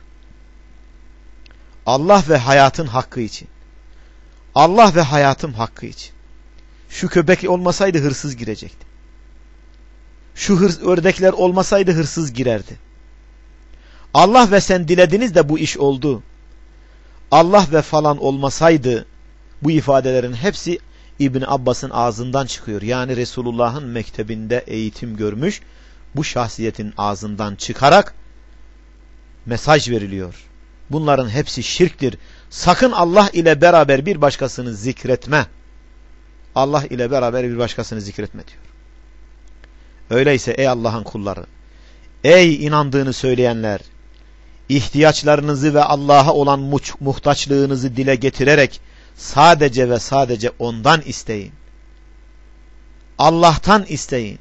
Allah ve hayatın hakkı için. Allah ve hayatım hakkı için. Şu köpek olmasaydı hırsız girecekti. Şu hırs ördekler olmasaydı hırsız girerdi. Allah ve sen dilediniz de bu iş oldu. Allah ve falan olmasaydı, bu ifadelerin hepsi İbn Abbas'ın ağzından çıkıyor. Yani Resulullah'ın mektebinde eğitim görmüş bu şahsiyetin ağzından çıkarak mesaj veriliyor. Bunların hepsi şirktir. Sakın Allah ile beraber bir başkasını zikretme. Allah ile beraber bir başkasını zikretme diyor. Öyleyse ey Allah'ın kulları, ey inandığını söyleyenler, ihtiyaçlarınızı ve Allah'a olan muhtaçlığınızı dile getirerek sadece ve sadece ondan isteyin. Allah'tan isteyin.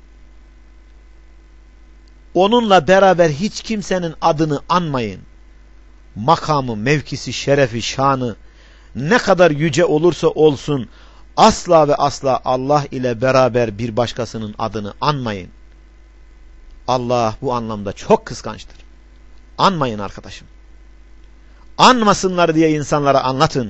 Onunla beraber hiç kimsenin adını anmayın. Makamı, mevkisi, şerefi, şanı ne kadar yüce olursa olsun asla ve asla Allah ile beraber bir başkasının adını anmayın. Allah bu anlamda çok kıskançtır. Anmayın arkadaşım. Anmasınlar diye insanlara anlatın.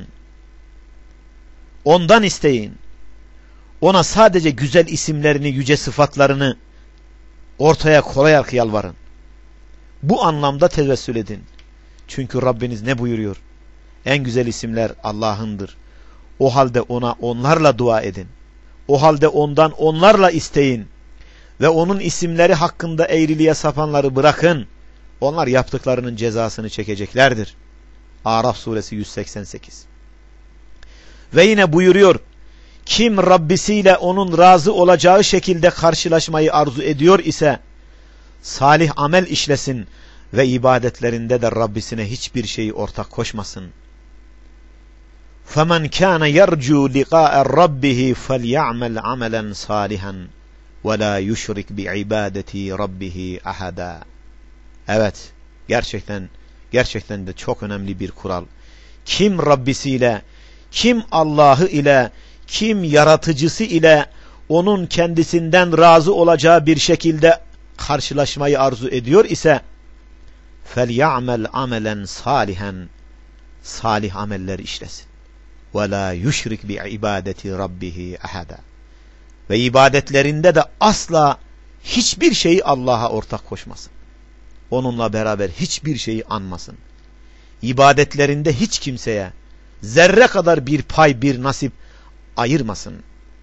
Ondan isteyin. Ona sadece güzel isimlerini, yüce sıfatlarını ortaya koyarak yalvarın. Bu anlamda tevessül edin. Çünkü Rabbiniz ne buyuruyor? En güzel isimler Allah'ındır. O halde ona onlarla dua edin. O halde ondan onlarla isteyin. Ve onun isimleri hakkında eğriliğe sapanları bırakın. Onlar yaptıklarının cezasını çekeceklerdir. Araf suresi yüz seksen sekiz. Ve yine buyuruyor, kim Rabbisiyle onun razı olacağı şekilde karşılaşmayı arzu ediyor ise salih amel işlesin ve ibadetlerinde de Rabbisine hiçbir şeyi ortak koşmasın. فَمَنْ كَانَ يَرْجُوا لِقَاءَ رَبِّهِ فَلْيَعْمَلْ عَمَلًا صَالِحًا وَلَا يُشْرِكْ بِعِبَادَةِ رَبِّهِ أَحَدًا. Evet, gerçekten gerçekten de çok önemli bir kural. Kim Rabbisiyle, kim Allah'ı ile, kim yaratıcısı ile onun kendisinden razı olacağı bir şekilde karşılaşmayı arzu ediyor ise فَلْيَعْمَلْ عَمَلًا صَالِحًا, salih ameller işlesin. وَلَا يُشْرِكْ بِعِبَادَةِ رَبِّهِ أَحَدًا. Ve ibadetlerinde de asla hiçbir şeyi Allah'a ortak koşmasın. Onunla beraber hiçbir şeyi anmasın. İbadetlerinde hiç kimseye zerre kadar bir pay, bir nasip ayırmasın.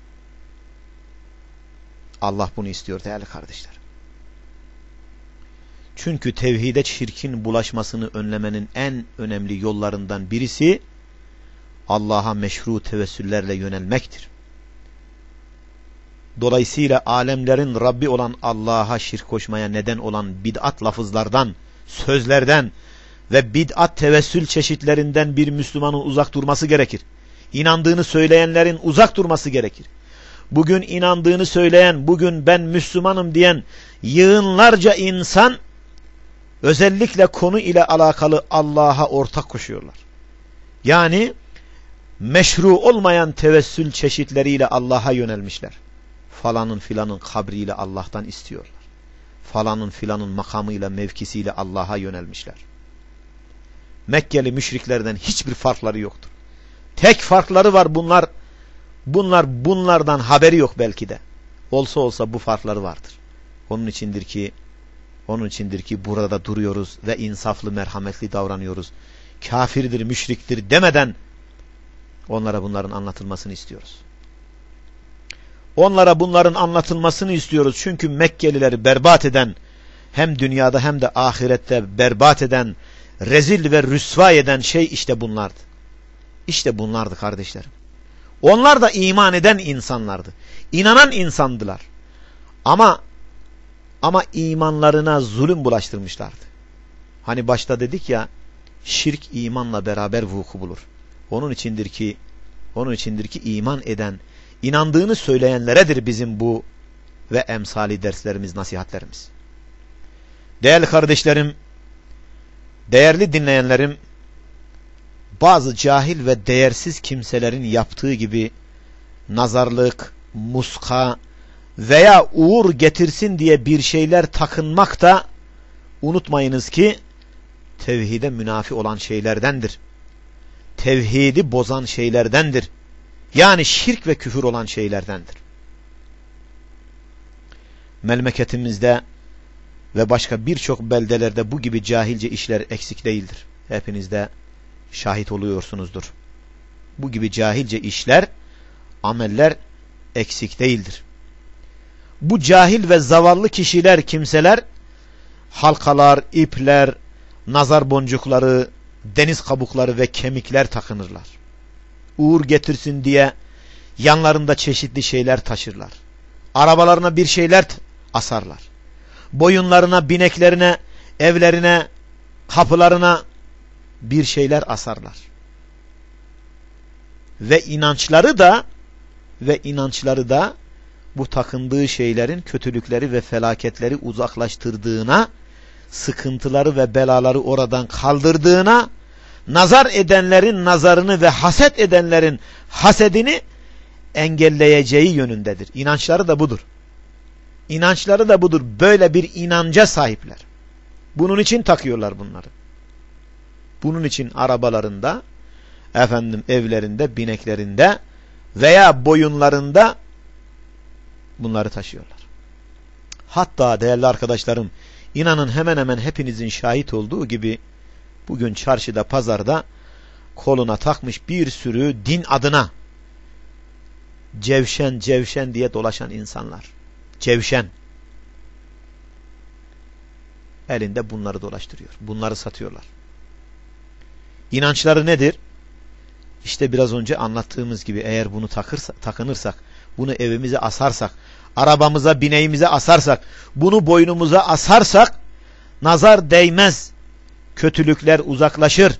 Allah bunu istiyor değerli kardeşler. Çünkü tevhide şirkin bulaşmasını önlemenin en önemli yollarından birisi Allah'a meşru tevessüllerle yönelmektir. Dolayısıyla alemlerin Rabbi olan Allah'a şirk koşmaya neden olan bid'at lafızlardan, sözlerden ve bid'at tevessül çeşitlerinden bir Müslümanın uzak durması gerekir. İnandığını söyleyenlerin uzak durması gerekir. Bugün inandığını söyleyen, bugün ben Müslümanım diyen yığınlarca insan özellikle konu ile alakalı Allah'a ortak koşuyorlar. Yani meşru olmayan tevessül çeşitleriyle Allah'a yönelmişler. Falanın filanın kabriyle Allah'tan istiyorlar. Falanın filanın makamıyla, mevkisiyle Allah'a yönelmişler. Mekkeli müşriklerden hiçbir farkları yoktur. Tek farkları var, bunlar bunlar bunlardan haberi yok belki de. Olsa olsa bu farkları vardır. Onun içindir ki onun içindir ki burada duruyoruz ve insaflı, merhametli davranıyoruz. Kafirdir, müşriktir demeden onlara bunların anlatılmasını istiyoruz. Onlara bunların anlatılmasını istiyoruz. Çünkü Mekkelileri berbat eden, hem dünyada hem de ahirette berbat eden, rezil ve rüsva eden şey işte bunlardı. İşte bunlardı kardeşlerim. Onlar da iman eden insanlardı. İnanan insandılar. Ama ama imanlarına zulüm bulaştırmışlardı. Hani başta dedik ya, şirk imanla beraber vuku bulur. Onun içindir ki onun içindir ki iman eden, inandığını söyleyenleredir bizim bu ve emsali derslerimiz, nasihatlerimiz. Değerli kardeşlerim, değerli dinleyenlerim, bazı cahil ve değersiz kimselerin yaptığı gibi nazarlık, muska veya uğur getirsin diye bir şeyler takınmak da unutmayınız ki tevhide münafi olan şeylerdendir. Tevhidi bozan şeylerdendir. Yani şirk ve küfür olan şeylerdendir. Memleketimizde ve başka birçok beldelerde bu gibi cahilce işler eksik değildir. Hepiniz de şahit oluyorsunuzdur. Bu gibi cahilce işler, ameller eksik değildir. Bu cahil ve zavallı kişiler, kimseler halkalar, ipler, nazar boncukları, deniz kabukları ve kemikler takınırlar. Uğur getirsin diye yanlarında çeşitli şeyler taşırlar. Arabalarına bir şeyler asarlar. Boyunlarına, bineklerine, evlerine, kapılarına bir şeyler asarlar. Ve inançları da ve inançları da bu takındığı şeylerin kötülükleri ve felaketleri uzaklaştırdığına, sıkıntıları ve belaları oradan kaldırdığına, nazar edenlerin nazarını ve haset edenlerin hasedini engelleyeceği yönündedir. İnançları da budur. İnançları da budur. Böyle bir inanca sahipler. Bunun için takıyorlar bunları. Bunun için arabalarında, efendim evlerinde, bineklerinde veya boyunlarında bunları taşıyorlar. Hatta değerli arkadaşlarım, inanın hemen hemen hepinizin şahit olduğu gibi bugün çarşıda, pazarda koluna takmış bir sürü din adına cevşen cevşen diye dolaşan insanlar. Cevşen. Elinde bunları dolaştırıyor. Bunları satıyorlar. İnançları nedir? İşte biraz önce anlattığımız gibi, eğer bunu takırsa, takınırsak, bunu evimize asarsak, arabamıza, bineğimize asarsak, bunu boynumuza asarsak nazar değmez, kötülükler uzaklaşır.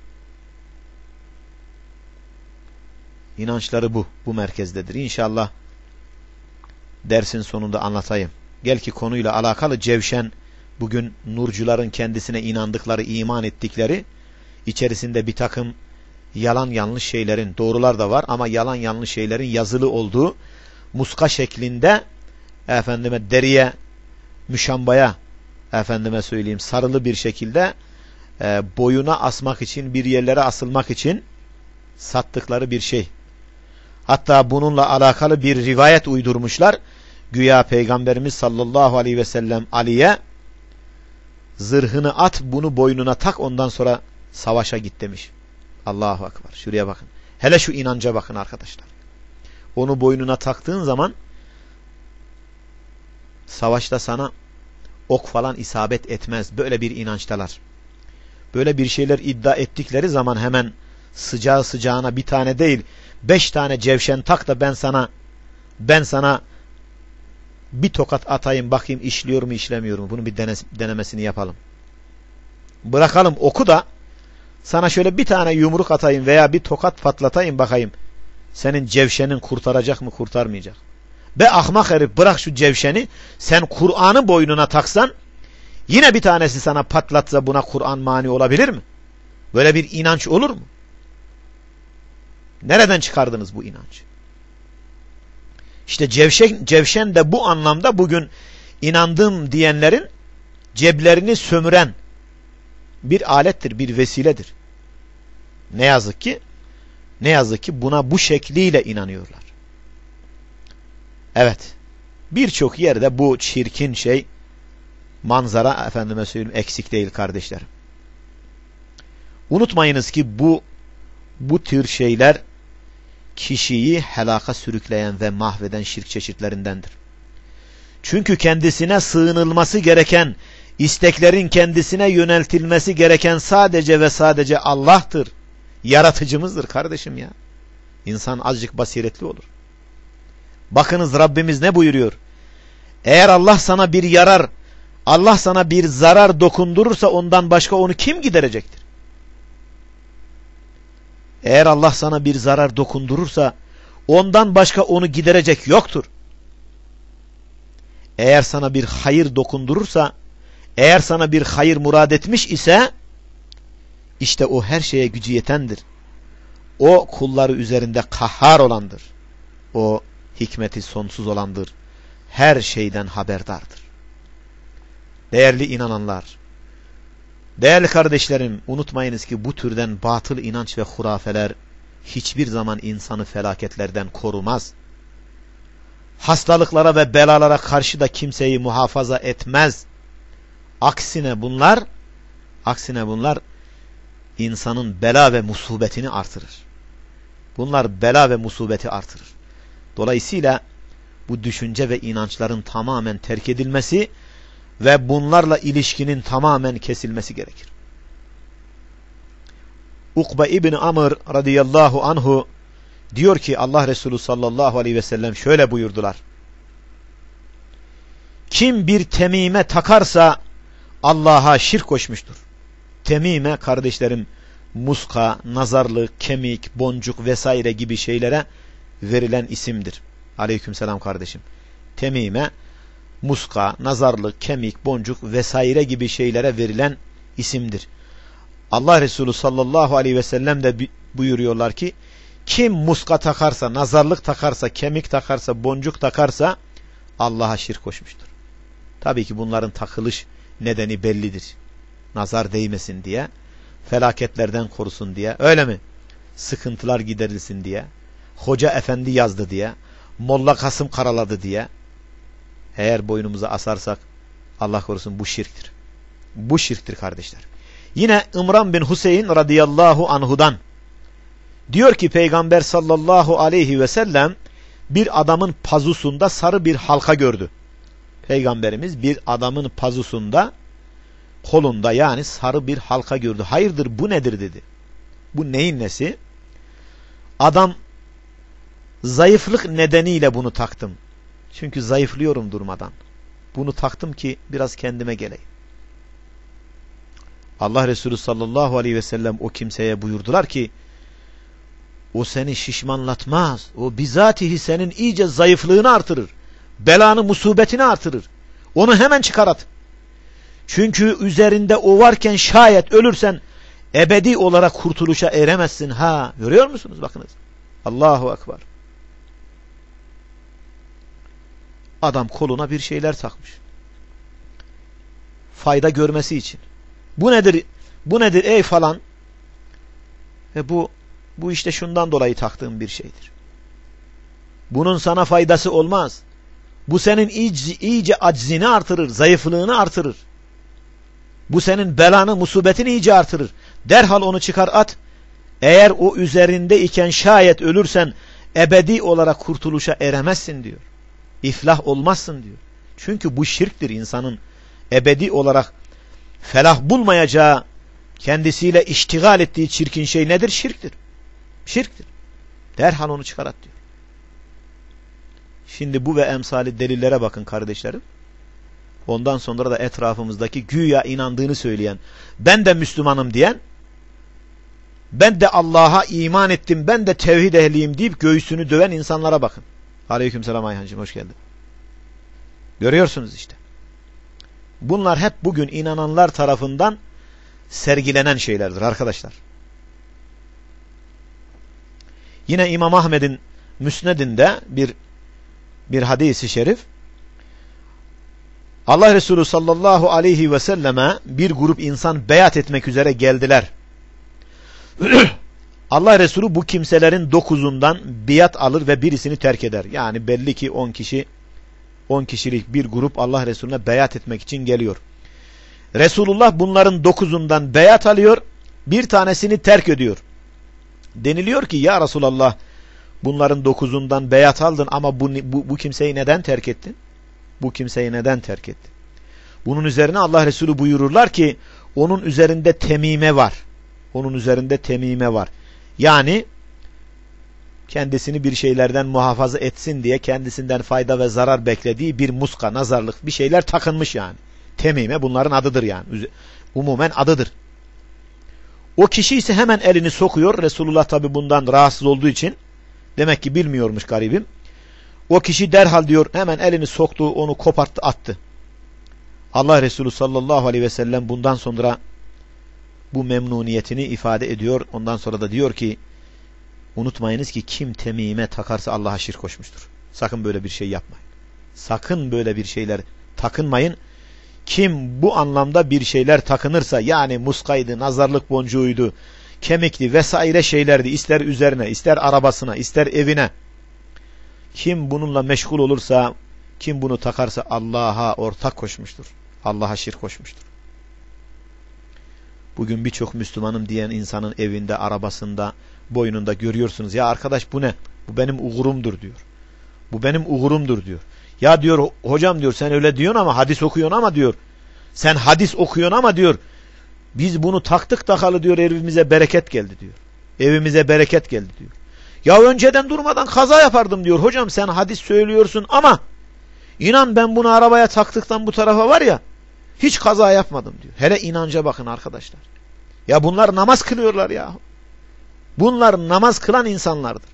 İnançları bu, bu merkezdedir. İnşallah dersin sonunda anlatayım. Gel ki konuyla alakalı cevşen, bugün nurcuların kendisine inandıkları, iman ettikleri, içerisinde bir takım yalan yanlış şeylerin, doğrular da var ama yalan yanlış şeylerin yazılı olduğu, muska şeklinde efendime deriye, müşambaya, efendime söyleyeyim sarılı bir şekilde e, boyuna asmak için, bir yerlere asılmak için sattıkları bir şey. Hatta bununla alakalı bir rivayet uydurmuşlar. Güya Peygamberimiz sallallahu aleyhi ve sellem Ali'ye zırhını at, bunu boynuna tak, ondan sonra savaşa git demiş. Allahu Ekber. Şuraya bakın. Hele şu inanca bakın arkadaşlar. Onu boynuna taktığın zaman savaşta sana ok falan isabet etmez. Böyle bir inançtalar. Böyle bir şeyler iddia ettikleri zaman hemen sıcağı sıcağına bir tane değil, beş tane cevşen tak da ben sana ben sana bir tokat atayım, bakayım işliyor mu işlemiyor mu? Bunu bir denemesini yapalım. Bırakalım oku da sana şöyle bir tane yumruk atayım veya bir tokat patlatayım, bakayım senin cevşenin kurtaracak mı, kurtarmayacak. Be ahmak herif, bırak şu cevşeni, sen Kur'an'ı boynuna taksan Yine bir tanesi sana patlatsa buna Kur'an mani olabilir mi? Böyle bir inanç olur mu? Nereden çıkardınız bu inancı? İşte cevşen, cevşen de bu anlamda bugün inandım diyenlerin ceblerini sömüren bir alettir, bir vesiledir. Ne yazık ki, ne yazık ki buna bu şekliyle inanıyorlar. Evet, birçok yerde bu çirkin şey, manzara efendime söyleyeyim eksik değil kardeşlerim. Unutmayınız ki bu bu tür şeyler kişiyi helaka sürükleyen ve mahveden şirk çeşitlerindendir. Çünkü kendisine sığınılması gereken, isteklerin kendisine yöneltilmesi gereken sadece ve sadece Allah'tır. Yaratıcımızdır kardeşim ya. İnsan azıcık basiretli olur. Bakınız Rabbimiz ne buyuruyor? Eğer Allah sana bir yarar, Allah sana bir zarar dokundurursa ondan başka onu kim giderecektir? Eğer Allah sana bir zarar dokundurursa ondan başka onu giderecek yoktur. Eğer sana bir hayır dokundurursa, eğer sana bir hayır murad etmiş ise işte o her şeye gücü yetendir. O kulları üzerinde kahhar olandır. O hikmeti sonsuz olandır. Her şeyden haberdardır. Değerli inananlar, değerli kardeşlerim, unutmayınız ki bu türden batıl inanç ve hurafeler hiçbir zaman insanı felaketlerden korumaz. Hastalıklara ve belalara karşı da kimseyi muhafaza etmez. Aksine bunlar, aksine bunlar insanın bela ve musibetini artırır. Bunlar bela ve musibeti artırır. Dolayısıyla bu düşünce ve inançların tamamen terk edilmesi ve bunlarla ilişkinin tamamen kesilmesi gerekir. Ukbe İbni Amr radıyallahu anhu diyor ki Allah Resulü sallallahu aleyhi ve sellem şöyle buyurdular. Kim bir temime takarsa Allah'a şirk koşmuştur. Temime kardeşlerim muska, nazarlık, kemik, boncuk vesaire gibi şeylere verilen isimdir. Aleykümselam kardeşim. Temime muska, nazarlık, kemik, boncuk vesaire gibi şeylere verilen isimdir. Allah Resulü sallallahu aleyhi ve sellem de buyuruyorlar ki kim muska takarsa, nazarlık takarsa, kemik takarsa, boncuk takarsa Allah'a şirk koşmuştur. Tabii ki bunların takılış nedeni bellidir. Nazar değmesin diye, felaketlerden korusun diye, öyle mi? Sıkıntılar giderilsin diye, hoca efendi yazdı diye, Molla Kasım karaladı diye. Eğer boynumuza asarsak Allah korusun bu şirktir. Bu şirktir kardeşler. Yine İmran bin Hüseyin radıyallahu anhudan diyor ki Peygamber sallallahu aleyhi ve sellem bir adamın pazusunda sarı bir halka gördü. Peygamberimiz bir adamın pazusunda, kolunda yani sarı bir halka gördü. Hayırdır bu nedir dedi. Bu neyin nesi? Adam zayıflık nedeniyle bunu taktım. Çünkü zayıflıyorum durmadan. Bunu taktım ki biraz kendime geleyim. Allah Resulü sallallahu aleyhi ve sellem o kimseye buyurdular ki o seni şişmanlatmaz. O bizatihi senin iyice zayıflığını artırır. Belanı, musibetini artırır. Onu hemen çıkar at. Çünkü üzerinde o varken şayet ölürsen ebedi olarak kurtuluşa eremezsin. Ha, görüyor musunuz? Bakınız. Allahu Ekber. Adam koluna bir şeyler takmış. Fayda görmesi için. Bu nedir? Bu nedir ey falan? Ve bu bu işte şundan dolayı taktığım bir şeydir. Bunun sana faydası olmaz. Bu senin iyice, iyice aczini artırır, zayıflığını artırır. Bu senin belanı, musibetini iyice artırır. Derhal onu çıkar at. Eğer o üzerinde iken şayet ölürsen ebedi olarak kurtuluşa eremezsin diyor. İflah olmazsın diyor. Çünkü bu şirktir, insanın ebedi olarak felah bulmayacağı, kendisiyle iştigal ettiği çirkin şey nedir? Şirktir. Şirktir. Derhal onu çıkar at diyor. Şimdi bu ve emsali delillere bakın kardeşlerim. Ondan sonra da etrafımızdaki güya inandığını söyleyen, ben de Müslümanım diyen, ben de Allah'a iman ettim, ben de tevhid ehliyim deyip göğsünü döven insanlara bakın. Aleykümselam Ayhancığım, hoş geldin. Görüyorsunuz işte. Bunlar hep bugün inananlar tarafından sergilenen şeylerdir arkadaşlar. Yine İmam Ahmed'in Müsned'inde bir bir hadis-i şerif, Allah Resulü sallallahu aleyhi ve selleme bir grup insan beyat etmek üzere geldiler. Allah Resulü bu kimselerin dokuzundan biat alır ve birisini terk eder. Yani belli ki on kişi, on kişilik bir grup Allah Resulüne beyat etmek için geliyor. Resulullah bunların dokuzundan beyat alıyor, bir tanesini terk ediyor. Deniliyor ki ya Resulallah, bunların dokuzundan beyat aldın ama bu, bu, bu kimseyi neden terk ettin? Bu kimseyi neden terk ettin? Bunun üzerine Allah Resulü buyururlar ki onun üzerinde temime var. Onun üzerinde temime var. Yani kendisini bir şeylerden muhafaza etsin diye kendisinden fayda ve zarar beklediği bir muska, nazarlık bir şeyler takınmış yani. Temime bunların adıdır yani. Umumen adıdır. O kişi ise hemen elini sokuyor. Resulullah tabi bundan rahatsız olduğu için, demek ki bilmiyormuş garibim. O kişi derhal diyor hemen elini soktu, onu koparttı, attı. Allah Resulü sallallahu aleyhi ve sellem bundan sonra bu memnuniyetini ifade ediyor. Ondan sonra da diyor ki unutmayınız ki kim temime takarsa Allah'a şirk koşmuştur. Sakın böyle bir şey yapmayın. Sakın böyle bir şeyler takınmayın. Kim bu anlamda bir şeyler takınırsa, yani muskaydı, nazarlık boncuğuydu, kemikli vesaire şeylerdi, ister üzerine, ister arabasına, ister evine, kim bununla meşgul olursa, kim bunu takarsa Allah'a ortak koşmuştur. Allah'a şirk koşmuştur. Bugün birçok Müslümanım diyen insanın evinde, arabasında, boynunda görüyorsunuz. Ya arkadaş bu ne? Bu benim uğurumdur diyor. Bu benim uğurumdur diyor. Ya diyor hocam diyor sen öyle diyorsun ama hadis okuyorsun ama diyor. Sen hadis okuyorsun ama diyor. Biz bunu taktık takalı diyor evimize bereket geldi diyor. Evimize bereket geldi diyor. Ya önceden durmadan kaza yapardım diyor. Hocam sen hadis söylüyorsun ama inan ben bunu arabaya taktıktan bu tarafa var ya hiç kaza yapmadım diyor. Hele inanca bakın arkadaşlar. Ya bunlar namaz kılıyorlar ya. Bunlar namaz kılan insanlardır.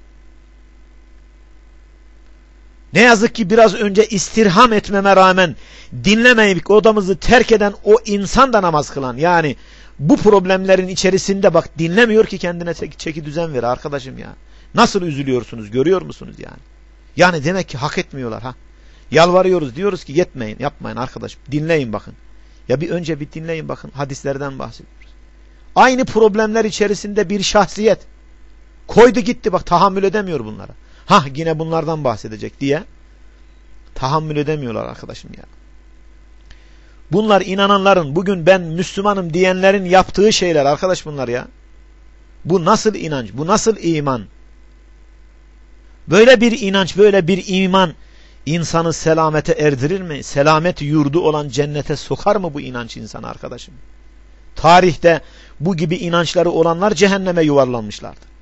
Ne yazık ki biraz önce istirham etmeme rağmen dinlemeyip odamızı terk eden o insan da namaz kılan. Yani bu problemlerin içerisinde bak dinlemiyor ki kendine çeki, çeki düzen ver arkadaşım ya. Nasıl üzülüyorsunuz görüyor musunuz yani? Yani demek ki hak etmiyorlar ha. Yalvarıyoruz diyoruz ki yetmeyin yapmayın arkadaşım dinleyin bakın. Ya bir önce bir dinleyin bakın hadislerden bahsediyoruz. Aynı problemler içerisinde bir şahsiyet koydu gitti bak tahammül edemiyor bunlara. Ha yine bunlardan bahsedecek diye tahammül edemiyorlar arkadaşım ya. Bunlar inananların bugün ben Müslümanım diyenlerin yaptığı şeyler arkadaş bunlar ya. Bu nasıl inanç? Bu nasıl iman? Böyle bir inanç, böyle bir iman insanı selamete erdirir mi? Selamet yurdu olan cennete sokar mı bu inanç insanı arkadaşım? Tarihte bu gibi inançları olanlar cehenneme yuvarlanmışlardı.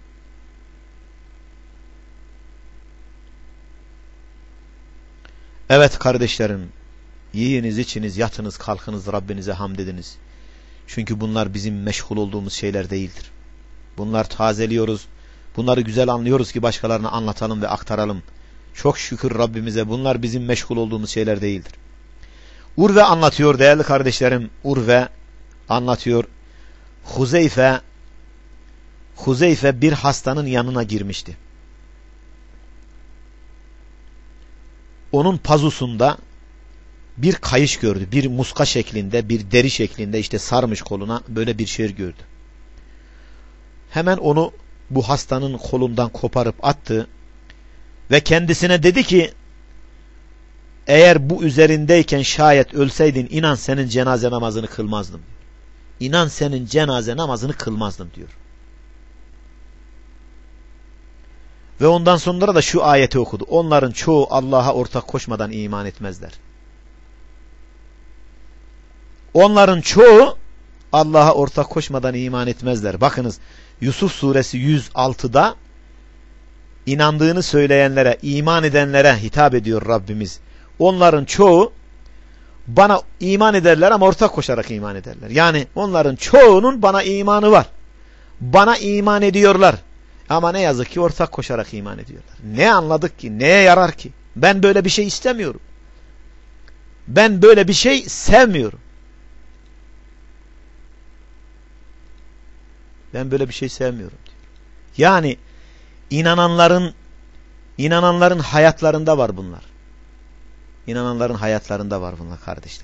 Evet kardeşlerim, yiyiniz, içiniz, yatınız, kalkınız, Rabbinize hamd ediniz. Çünkü bunlar bizim meşgul olduğumuz şeyler değildir. Bunlar tazeliyoruz, bunları güzel anlıyoruz ki başkalarına anlatalım ve aktaralım. Çok şükür Rabbimize bunlar bizim meşgul olduğumuz şeyler değildir. Urve anlatıyor değerli kardeşlerim, Urve anlatıyor. Huzeyfe, Huzeyfe bir hastanın yanına girmişti. Onun pazusunda bir kayış gördü. Bir muska şeklinde, bir deri şeklinde işte sarmış koluna böyle bir şey gördü. Hemen onu bu hastanın kolundan koparıp attı ve kendisine dedi ki eğer bu üzerindeyken şayet ölseydin inan senin cenaze namazını kılmazdım. İnan senin cenaze namazını kılmazdım diyor. Ve ondan sonra da şu ayeti okudu. Onların çoğu Allah'a ortak koşmadan iman etmezler. Onların çoğu Allah'a ortak koşmadan iman etmezler. Bakınız Yusuf suresi yüz altıda inandığını söyleyenlere, iman edenlere hitap ediyor Rabbimiz. Onların çoğu bana iman ederler ama ortak koşarak iman ederler. Yani onların çoğunun bana imanı var. Bana iman ediyorlar. Ama ne yazık ki ortak koşarak iman ediyorlar. Ne anladık ki? Neye yarar ki? Ben böyle bir şey istemiyorum. Ben böyle bir şey sevmiyorum. Ben böyle bir şey sevmiyorum diyor. Yani inananların inananların hayatlarında var bunlar. İnananların hayatlarında var bunlar kardeşler.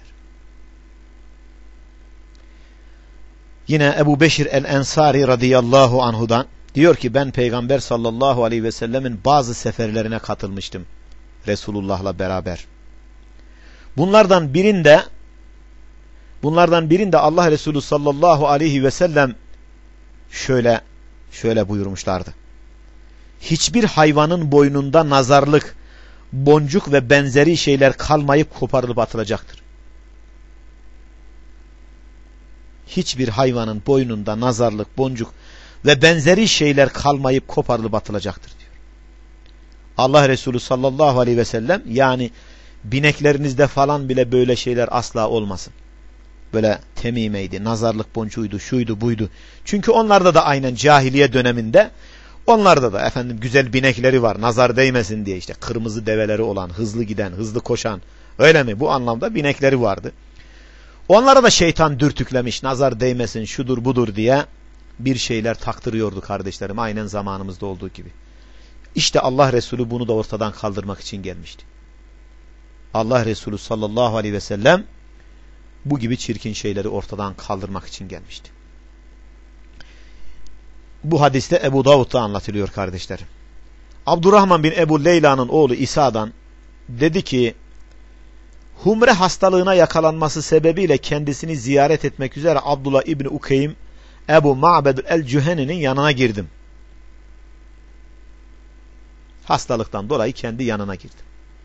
Yine Ebu Beşir el-Ensari radıyallahu anhudan diyor ki ben Peygamber sallallahu aleyhi ve sellemin bazı seferlerine katılmıştım Resulullah'la beraber. Bunlardan birinde bunlardan birinde Allah Resulü sallallahu aleyhi ve sellem şöyle şöyle buyurmuşlardı. Hiçbir hayvanın boynunda nazarlık, boncuk ve benzeri şeyler kalmayıp koparılıp atılacaktır. Hiçbir hayvanın boynunda nazarlık, boncuk ve benzeri şeyler kalmayıp koparılıp atılacaktır diyor. Allah Resulü sallallahu aleyhi ve sellem yani bineklerinizde falan bile böyle şeyler asla olmasın. Böyle temimeydi, nazarlık boncuğuydu, şuydu, buydu. Çünkü onlarda da aynen cahiliye döneminde onlarda da efendim güzel binekleri var. Nazar değmesin diye işte kırmızı develeri olan, hızlı giden, hızlı koşan. Öyle mi? Bu anlamda binekleri vardı. Onlara da şeytan dürtüklemiş. Nazar değmesin, şudur budur diye bir şeyler taktırıyordu kardeşlerim. Aynen zamanımızda olduğu gibi. İşte Allah Resulü bunu da ortadan kaldırmak için gelmişti. Allah Resulü sallallahu aleyhi ve sellem bu gibi çirkin şeyleri ortadan kaldırmak için gelmişti. Bu hadiste Ebu Davud'da anlatılıyor kardeşlerim. Abdurrahman bin Ebu Leyla'nın oğlu İsa'dan dedi ki Humre hastalığına yakalanması sebebiyle kendisini ziyaret etmek üzere Abdullah İbni Ukeym Ebu Ma'bed el-Cüheni'nin yanına girdim. Hastalıktan dolayı kendi yanına girdim.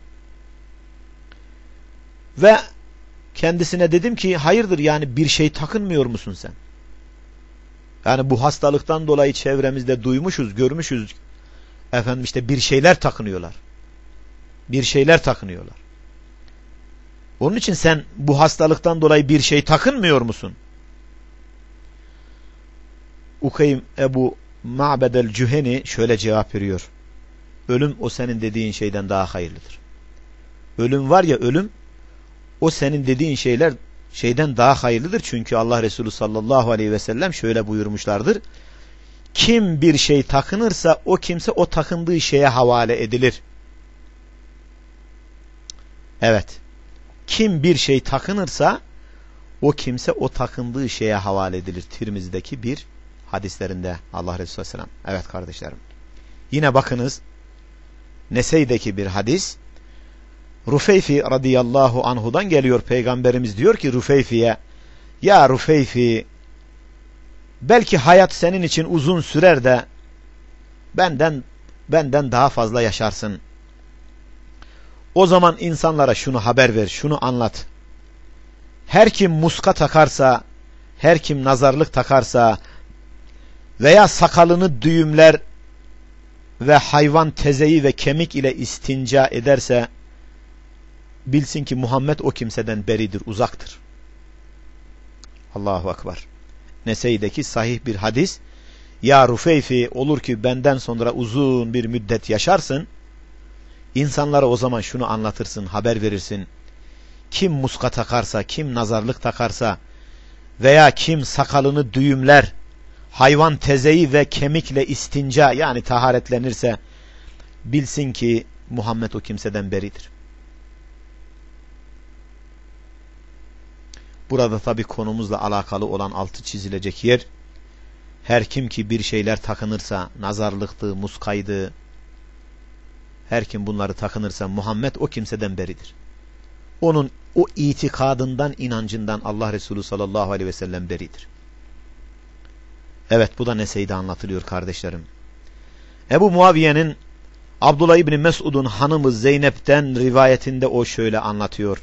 Ve kendisine dedim ki hayırdır yani bir şey takınmıyor musun sen? Yani bu hastalıktan dolayı çevremizde duymuşuz, görmüşüz. Efendim işte bir şeyler takınıyorlar. Bir şeyler takınıyorlar. Onun için sen bu hastalıktan dolayı bir şey takınmıyor musun? Ukeym Ebu Ma'bed el-Cüheni şöyle cevap veriyor. Ölüm o senin dediğin şeyden daha hayırlıdır. Ölüm var ya ölüm o senin dediğin şeyler şeyden daha hayırlıdır. Çünkü Allah Resulü sallallahu aleyhi ve sellem şöyle buyurmuşlardır. Kim bir şey takınırsa o kimse o takındığı şeye havale edilir. Evet. Kim bir şey takınırsa o kimse o takındığı şeye havale edilir. Tirmizi'deki bir hadislerinde Allah Resulü sallallahu aleyhi ve sellem. Evet kardeşlerim. Yine bakınız Nesey'deki bir hadis. Rufeyfi radıyallahu anhudan geliyor. Peygamberimiz diyor ki Rufeyfi'ye ya Rufeyfi belki hayat senin için uzun sürer de benden benden daha fazla yaşarsın. O zaman insanlara şunu haber ver, şunu anlat. Her kim muska takarsa, her kim nazarlık takarsa veya sakalını düğümler ve hayvan tezeyi ve kemik ile istinca ederse bilsin ki Muhammed o kimseden beridir, uzaktır. Allahu Ekber. Nesey'deki sahih bir hadis. Ya Rufeyfi olur ki benden sonra uzun bir müddet yaşarsın. İnsanlara o zaman şunu anlatırsın, haber verirsin. Kim muska takarsa, kim nazarlık takarsa veya kim sakalını düğümler, hayvan tezeyi ve kemikle istinca yani taharetlenirse bilsin ki Muhammed o kimseden beridir. Burada tabi konumuzla alakalı olan altı çizilecek yer, her kim ki bir şeyler takınırsa, nazarlıktı, muskaydı, her kim bunları takınırsa Muhammed o kimseden beridir. Onun o itikadından, inancından Allah Resulü sallallahu aleyhi ve sellem beridir. Evet, bu da Nesey'de anlatılıyor kardeşlerim. Ebu Muaviye'nin Abdullah İbni Mesud'un hanımı Zeynep'ten rivayetinde o şöyle anlatıyor.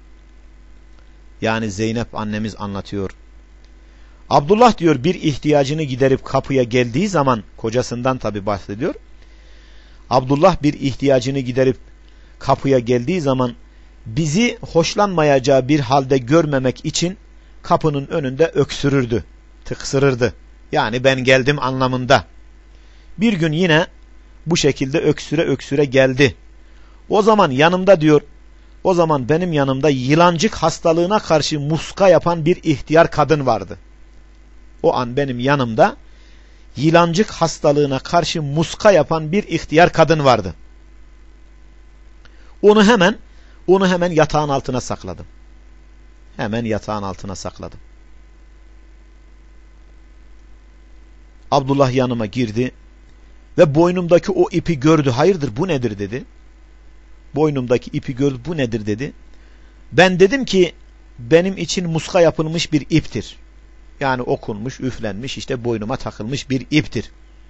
Yani Zeynep annemiz anlatıyor. Abdullah diyor bir ihtiyacını giderip kapıya geldiği zaman, kocasından tabi bahsediyor. Abdullah bir ihtiyacını giderip kapıya geldiği zaman bizi hoşlanmayacağı bir halde görmemek için kapının önünde öksürürdü, tıksırırdı. Yani ben geldim anlamında. Bir gün yine bu şekilde öksüre öksüre geldi. O zaman yanımda diyor o zaman benim yanımda yılancık hastalığına karşı muska yapan bir ihtiyar kadın vardı. O an benim yanımda yılancık hastalığına karşı muska yapan bir ihtiyar kadın vardı. Onu hemen onu hemen yatağın altına sakladım. Hemen yatağın altına sakladım. Abdullah yanıma girdi ve boynumdaki o ipi gördü. Hayırdır, bu nedir dedi. Boynumdaki ipi gördü, bu nedir dedi. Ben dedim ki benim için muska yapılmış bir iptir. Yani okunmuş, üflenmiş, işte boynuma takılmış bir iptir.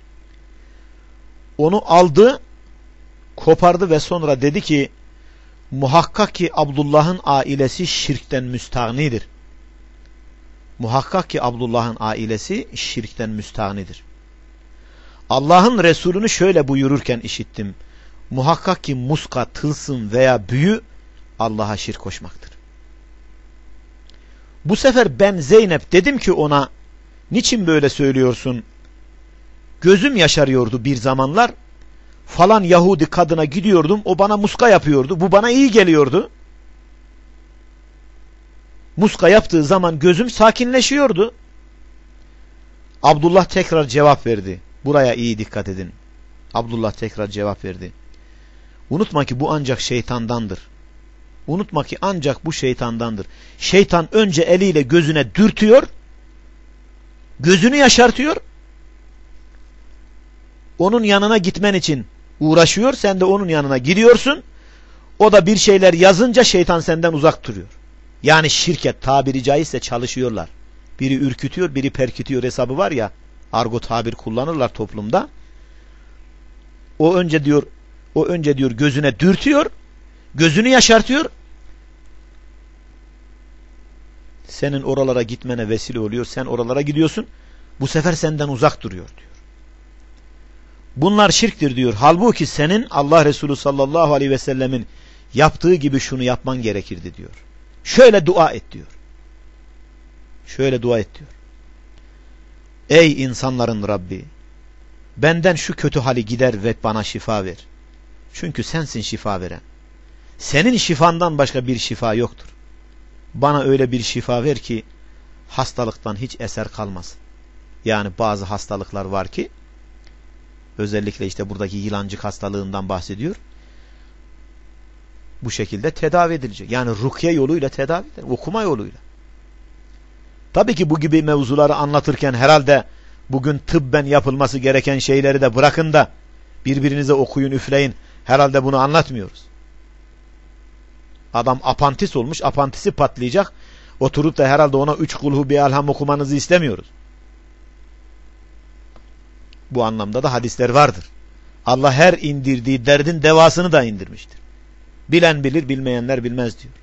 Onu aldı, kopardı ve sonra dedi ki muhakkak ki Abdullah'ın ailesi şirkten müstahnidir. Muhakkak ki Abdullah'ın ailesi şirkten müstahnidir. Allah'ın Resulünü şöyle buyururken işittim. Muhakkak ki muska, tılsım veya büyü Allah'a şirk koşmaktır. Bu sefer ben Zeynep dedim ki ona, niçin böyle söylüyorsun? Gözüm yaşarıyordu bir zamanlar. Falan Yahudi kadına gidiyordum, o bana muska yapıyordu. Bu bana iyi geliyordu. Muska yaptığı zaman gözüm sakinleşiyordu. Abdullah tekrar cevap verdi. Buraya iyi dikkat edin. Abdullah tekrar cevap verdi. Unutma ki bu ancak şeytandandır. Unutma ki ancak bu şeytandandır. Şeytan önce eliyle gözüne dürtüyor, gözünü yaşartıyor, onun yanına gitmen için uğraşıyor, sen de onun yanına gidiyorsun, o da bir şeyler yazınca şeytan senden uzak duruyor. Yani şirket tabiri caizse çalışıyorlar. Biri ürkütüyor, biri perkütüyor hesabı var ya, argo tabir kullanırlar toplumda. O önce diyor, o önce diyor gözüne dürtüyor, gözünü yaşartıyor, senin oralara gitmene vesile oluyor, sen oralara gidiyorsun, bu sefer senden uzak duruyor diyor. Bunlar şirktir diyor. Halbuki senin Allah Resulü sallallahu aleyhi ve sellemin yaptığı gibi şunu yapman gerekirdi diyor. Şöyle dua et diyor. Şöyle dua et diyor. Ey insanların Rabbi, benden şu kötü hali gider ve bana şifa ver. Çünkü sensin şifa veren. Senin şifandan başka bir şifa yoktur. Bana öyle bir şifa ver ki hastalıktan hiç eser kalmasın. Yani bazı hastalıklar var ki, özellikle işte buradaki yılancık hastalığından bahsediyor. Bu şekilde tedavi edilecek. Yani rukye yoluyla tedavi edilir. Okuma yoluyla. Tabii ki bu gibi mevzuları anlatırken herhalde bugün tıbben yapılması gereken şeyleri de bırakın da birbirinize okuyun, üfleyin. Herhalde bunu anlatmıyoruz. Adam apantis olmuş, apantisi patlayacak. Oturup da herhalde ona üç kulhu bir elham okumanızı istemiyoruz. Bu anlamda da hadisler vardır. Allah her indirdiği derdin devasını da indirmiştir. Bilen bilir, bilmeyenler bilmez diyor.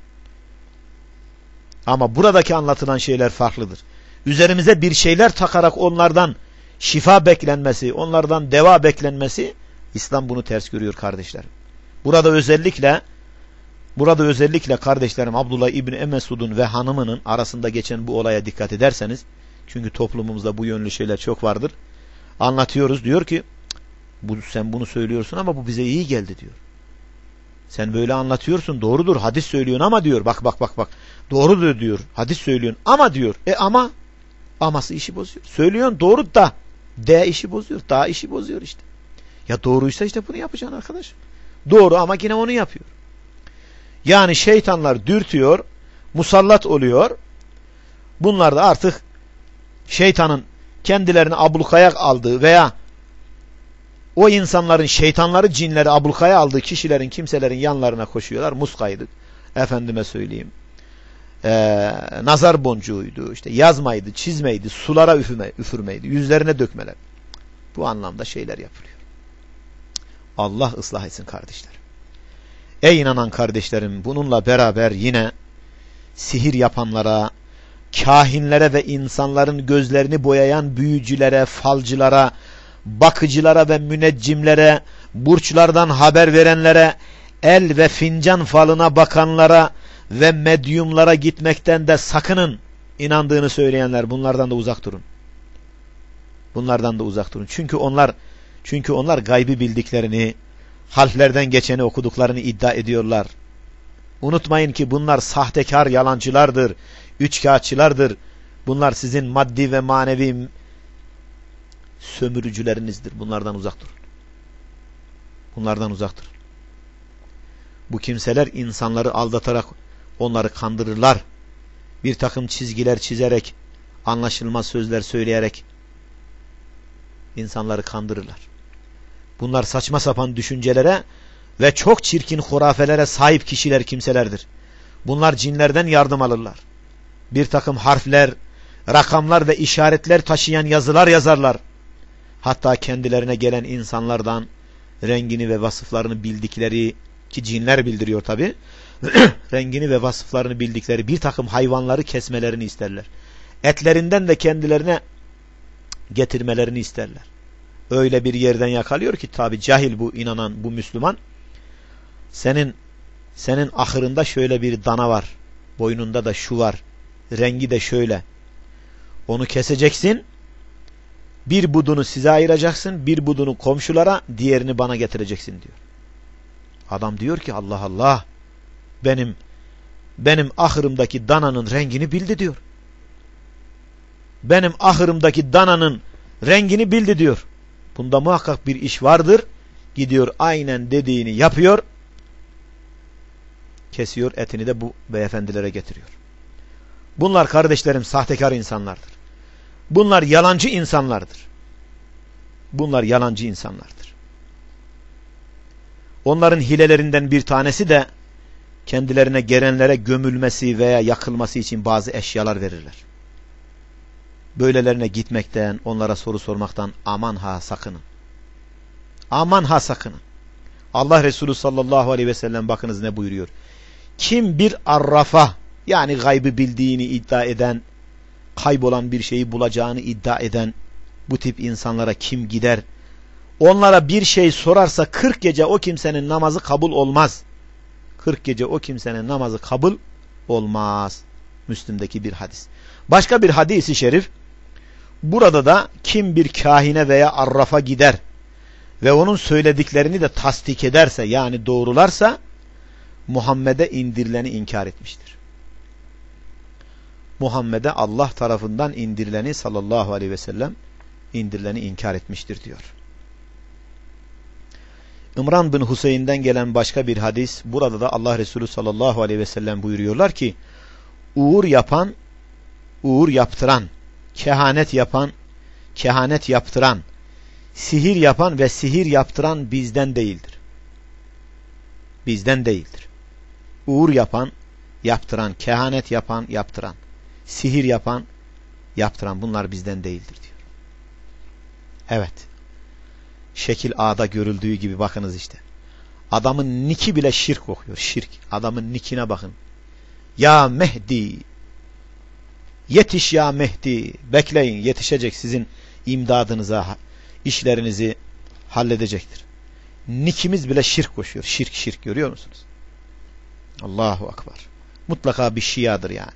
Ama buradaki anlatılan şeyler farklıdır. Üzerimize bir şeyler takarak onlardan şifa beklenmesi, onlardan deva beklenmesi, İslam bunu ters görüyor kardeşlerim. Burada özellikle burada özellikle kardeşlerim Abdullah İbni Mesud'un ve hanımının arasında geçen bu olaya dikkat ederseniz, çünkü toplumumuzda bu yönlü şeyler çok vardır. Anlatıyoruz, diyor ki bu, sen bunu söylüyorsun ama bu bize iyi geldi diyor. Sen böyle anlatıyorsun, doğrudur, hadis söylüyorsun ama diyor, bak bak bak bak doğrudur diyor, hadis söylüyorsun ama diyor, e ama aması işi bozuyor. Söylüyorsun doğru da de işi bozuyor, daha işi bozuyor işte. Ya doğruysa işte bunu yapacaksın arkadaş. Doğru ama yine onu yapıyor. Yani şeytanlar dürtüyor, musallat oluyor. Bunlar da artık şeytanın kendilerini ablukaya aldığı veya o insanların, şeytanları, cinleri ablukaya aldığı kişilerin, kimselerin yanlarına koşuyorlar. Muskaydı, efendime söyleyeyim, ee, nazar boncuğuydu, işte yazmaydı, çizmeydi, sulara üfürme, üfürmeydi, yüzlerine dökmeler. Bu anlamda şeyler yapılıyor. Allah ıslah etsin kardeşler. Ey inanan kardeşlerim, bununla beraber yine sihir yapanlara, kahinlere ve insanların gözlerini boyayan büyücülere, falcılara, bakıcılara ve müneccimlere, burçlardan haber verenlere, el ve fincan falına bakanlara ve medyumlara gitmekten de sakının. İnandığını söyleyenler, bunlardan da uzak durun. Bunlardan da uzak durun. Çünkü onlar çünkü onlar gaybi bildiklerini, harflerden geçeni okuduklarını iddia ediyorlar. Unutmayın ki bunlar sahtekar yalancılardır, üçkağıtçılardır. Bunlar sizin maddi ve manevi sömürücülerinizdir. Bunlardan uzak durun. Bunlardan uzak durun. Bu kimseler insanları aldatarak onları kandırırlar. Bir takım çizgiler çizerek, anlaşılmaz sözler söyleyerek insanları kandırırlar. Bunlar saçma sapan düşüncelere ve çok çirkin hurafelere sahip kişiler, kimselerdir. Bunlar cinlerden yardım alırlar. Bir takım harfler, rakamlar ve işaretler taşıyan yazılar yazarlar. Hatta kendilerine gelen insanlardan rengini ve vasıflarını bildikleri, ki cinler bildiriyor tabi, rengini ve vasıflarını bildikleri bir takım hayvanları kesmelerini isterler. Etlerinden de kendilerine getirmelerini isterler. Öyle bir yerden yakalıyor ki tabi cahil bu inanan bu Müslüman, senin senin ahırında şöyle bir dana var, boynunda da şu var, rengi de şöyle, onu keseceksin, bir budunu size ayıracaksın, bir budunu komşulara, diğerini bana getireceksin diyor. Adam diyor ki Allah Allah, benim benim ahırımdaki dananın rengini bildi diyor. Benim ahırımdaki dananın rengini bildi diyor. Bunda muhakkak bir iş vardır. Gidiyor aynen dediğini yapıyor. Kesiyor, etini de bu beyefendilere getiriyor. Bunlar kardeşlerim sahtekar insanlardır. Bunlar yalancı insanlardır. Bunlar yalancı insanlardır. Onların hilelerinden bir tanesi de kendilerine gelenlere gömülmesi veya yakılması için bazı eşyalar verirler. Böylelerine gitmekten, onlara soru sormaktan aman ha sakının. Aman ha sakının. Allah Resulü sallallahu aleyhi ve sellem bakınız ne buyuruyor. Kim bir arrafa, yani gaybı bildiğini iddia eden, kaybolan bir şeyi bulacağını iddia eden bu tip insanlara kim gider, onlara bir şey sorarsa kırk gece o kimsenin namazı kabul olmaz. kırk gece o kimsenin namazı kabul olmaz. Müslim'deki bir hadis. Başka bir hadis-i şerif, burada da kim bir kahine veya arrafa gider ve onun söylediklerini de tasdik ederse, yani doğrularsa, Muhammed'e indirileni inkar etmiştir. Muhammed'e Allah tarafından indirileni sallallahu aleyhi ve sellem indirileni inkar etmiştir diyor. İmran bin Hüseyin'den gelen başka bir hadis, burada da Allah Resulü sallallahu aleyhi ve sellem buyuruyorlar ki, uğur yapan, uğur yaptıran, kehanet yapan, kehanet yaptıran, sihir yapan ve sihir yaptıran bizden değildir. Bizden değildir. Uğur yapan, yaptıran, kehanet yapan, yaptıran, sihir yapan, yaptıran, bunlar bizden değildir diyor. Evet. Şekil A'da görüldüğü gibi bakınız işte. Adamın niki bile şirk kokuyor. Şirk. Adamın nikine bakın. Ya Mehdi. Yetiş ya Mehdi. Bekleyin. Yetişecek sizin imdadınıza, işlerinizi halledecektir. Nikimiz bile şirk koşuyor. Şirk şirk, görüyor musunuz? Allahu Akbar. Mutlaka bir şiadır yani.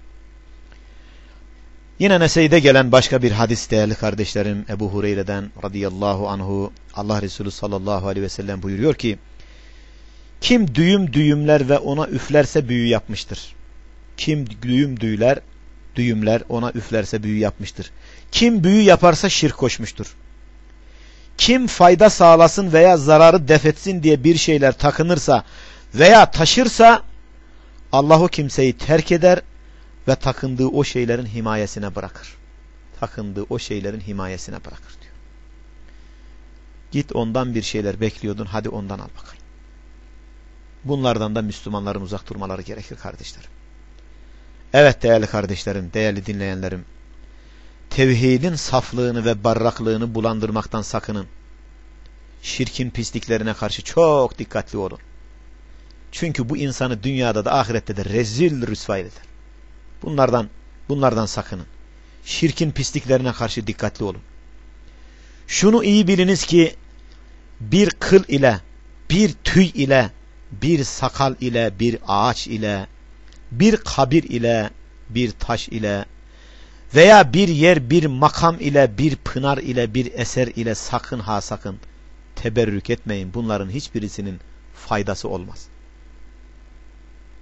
Yine Nesey'de gelen başka bir hadis değerli kardeşlerim, Ebu Hureyre'den radıyallahu anhu, Allah Resulü sallallahu aleyhi ve sellem buyuruyor ki, kim düğüm düğümler ve ona üflerse büyü yapmıştır. Kim düğüm düğüler, düğümler ona üflerse büyü yapmıştır. Kim büyü yaparsa şirk koşmuştur. Kim fayda sağlasın veya zararı defetsin diye bir şeyler takınırsa veya taşırsa, Allah o kimseyi terk eder ve takındığı o şeylerin himayesine bırakır. Takındığı o şeylerin himayesine bırakır diyor. Git ondan bir şeyler bekliyordun, hadi ondan al bakayım. Bunlardan da Müslümanların uzak durmaları gerekir kardeşlerim. Evet değerli kardeşlerim, değerli dinleyenlerim, tevhidin saflığını ve berraklığını bulandırmaktan sakının. Şirkin pisliklerine karşı çok dikkatli olun. Çünkü bu insanı dünyada da ahirette de rezil rüsva eder. Bunlardan, bunlardan sakının. Şirkin pisliklerine karşı dikkatli olun. Şunu iyi biliniz ki, bir kıl ile, bir tüy ile, bir sakal ile, bir ağaç ile, bir kabir ile, bir taş ile veya bir yer, bir makam ile, bir pınar ile, bir eser ile sakın ha sakın teberrük etmeyin. Bunların hiçbirisinin faydası olmaz.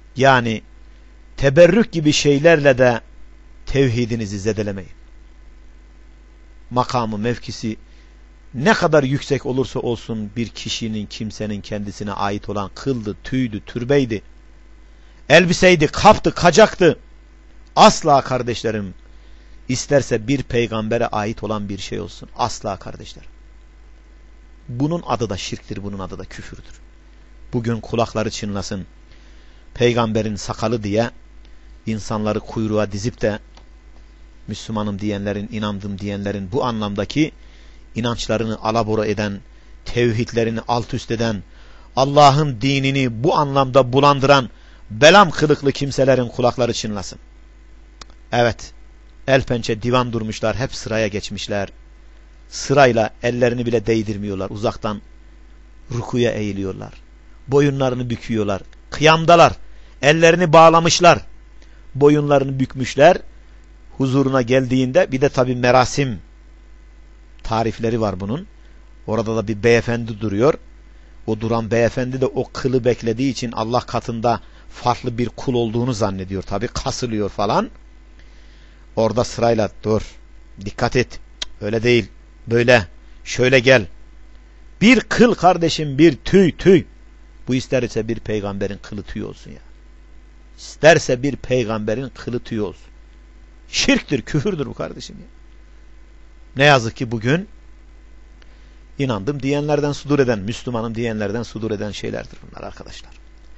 Yani teberrük gibi şeylerle de tevhidinizi zedelemeyin. Makamı, mevkisi ne kadar yüksek olursa olsun bir kişinin, kimsenin kendisine ait olan kıldı, tüydü, türbeydi, elbiseydi, kaptı, kacaktı. Asla kardeşlerim, isterse bir peygambere ait olan bir şey olsun. Asla kardeşlerim. Bunun adı da şirktir, bunun adı da küfürdür. Bugün kulakları çınlasın. Peygamberin sakalı diye insanları kuyruğa dizip de Müslümanım diyenlerin, inandım diyenlerin bu anlamdaki inançlarını alabora eden, tevhidlerini alt üst eden, Allah'ın dinini bu anlamda bulandıran belam kılıklı kimselerin kulakları çınlasın. Evet, el pençe divan durmuşlar, hep sıraya geçmişler. Sırayla ellerini bile değdirmiyorlar, uzaktan rukuya eğiliyorlar. Boyunlarını büküyorlar, kıyamdalar, ellerini bağlamışlar, boyunlarını bükmüşler. Huzuruna geldiğinde bir de tabi merasim tarifleri var bunun. Orada da bir beyefendi duruyor. O duran beyefendi de o kılı beklediği için Allah katında farklı bir kul olduğunu zannediyor. Tabi kasılıyor falan. Orada sırayla dur, dikkat et, öyle değil, böyle, şöyle gel. Bir kıl kardeşim, bir tüy tüy. Bu isterse bir peygamberin kılı tüy olsun ya. İsterse bir peygamberin kılı tüy olsun. Şirktir, küfürdür bu kardeşim ya. Ne yazık ki bugün inandım diyenlerden sudur eden, Müslümanım diyenlerden sudur eden şeylerdir bunlar arkadaşlar.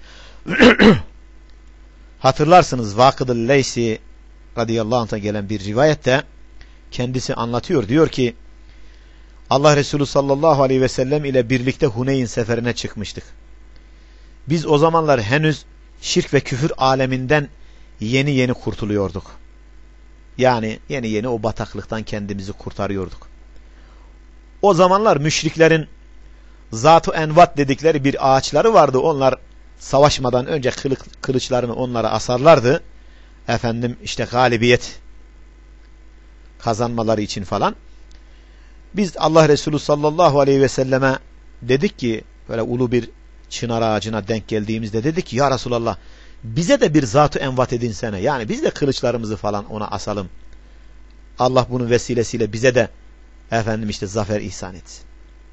Hatırlarsınız Vakıd-ı Leysi radıyallahu anh'a gelen bir rivayette kendisi anlatıyor. Diyor ki Allah Resulü sallallahu aleyhi ve sellem ile birlikte Huneyn seferine çıkmıştık. Biz o zamanlar henüz şirk ve küfür aleminden yeni yeni kurtuluyorduk. Yani yeni yeni o bataklıktan kendimizi kurtarıyorduk. O zamanlar müşriklerin Zat-ı Envat dedikleri bir ağaçları vardı. Onlar savaşmadan önce kılıç, kılıçlarını onlara asarlardı. Efendim işte galibiyet kazanmaları için falan. Biz Allah Resulü sallallahu aleyhi ve selleme dedik ki, böyle ulu bir çınar ağacına denk geldiğimizde dedik ki ya Resulallah bize de bir Zat-ı Envat edinsene. Yani biz de kılıçlarımızı falan ona asalım. Allah bunun vesilesiyle bize de efendim işte zafer ihsan etsin.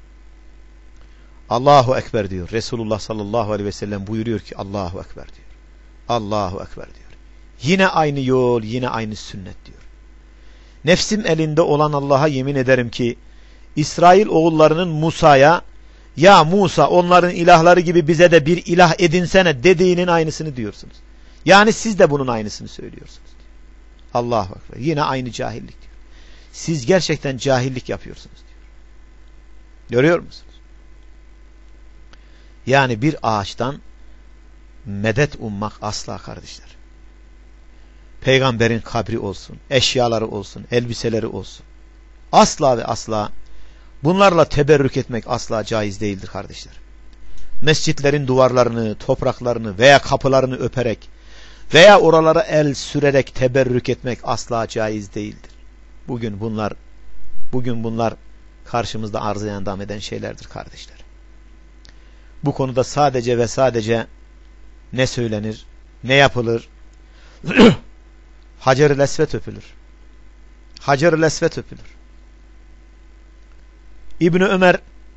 Allahu Ekber diyor. Resulullah sallallahu aleyhi ve sellem buyuruyor ki Allahu Ekber diyor. Allahu Ekber diyor. Yine aynı yol, yine aynı sünnet diyor. Nefsim elinde olan Allah'a yemin ederim ki İsrail oğullarının Musa'ya ya Musa onların ilahları gibi bize de bir ilah edinsene dediğinin aynısını diyorsunuz. Yani siz de bunun aynısını söylüyorsunuz diyor. Allahu Ekber. Yine aynı cahillik diyor. Siz gerçekten cahillik yapıyorsunuz diyor. Görüyor musunuz? Yani bir ağaçtan medet ummak asla kardeşler. Peygamberin kabri olsun, eşyaları olsun, elbiseleri olsun. Asla ve asla bunlarla teberrük etmek asla caiz değildir kardeşler. Mescitlerin duvarlarını, topraklarını veya kapılarını öperek veya oralara el sürerek teberrük etmek asla caiz değildir. Bugün bunlar bugün bunlar karşımızda arz endam eden şeylerdir kardeşler. Bu konuda sadece ve sadece ne söylenir, ne yapılır? Hacer-ül Esvet öpülür. Hacer-ül Esvet öpülür. İbni Ömer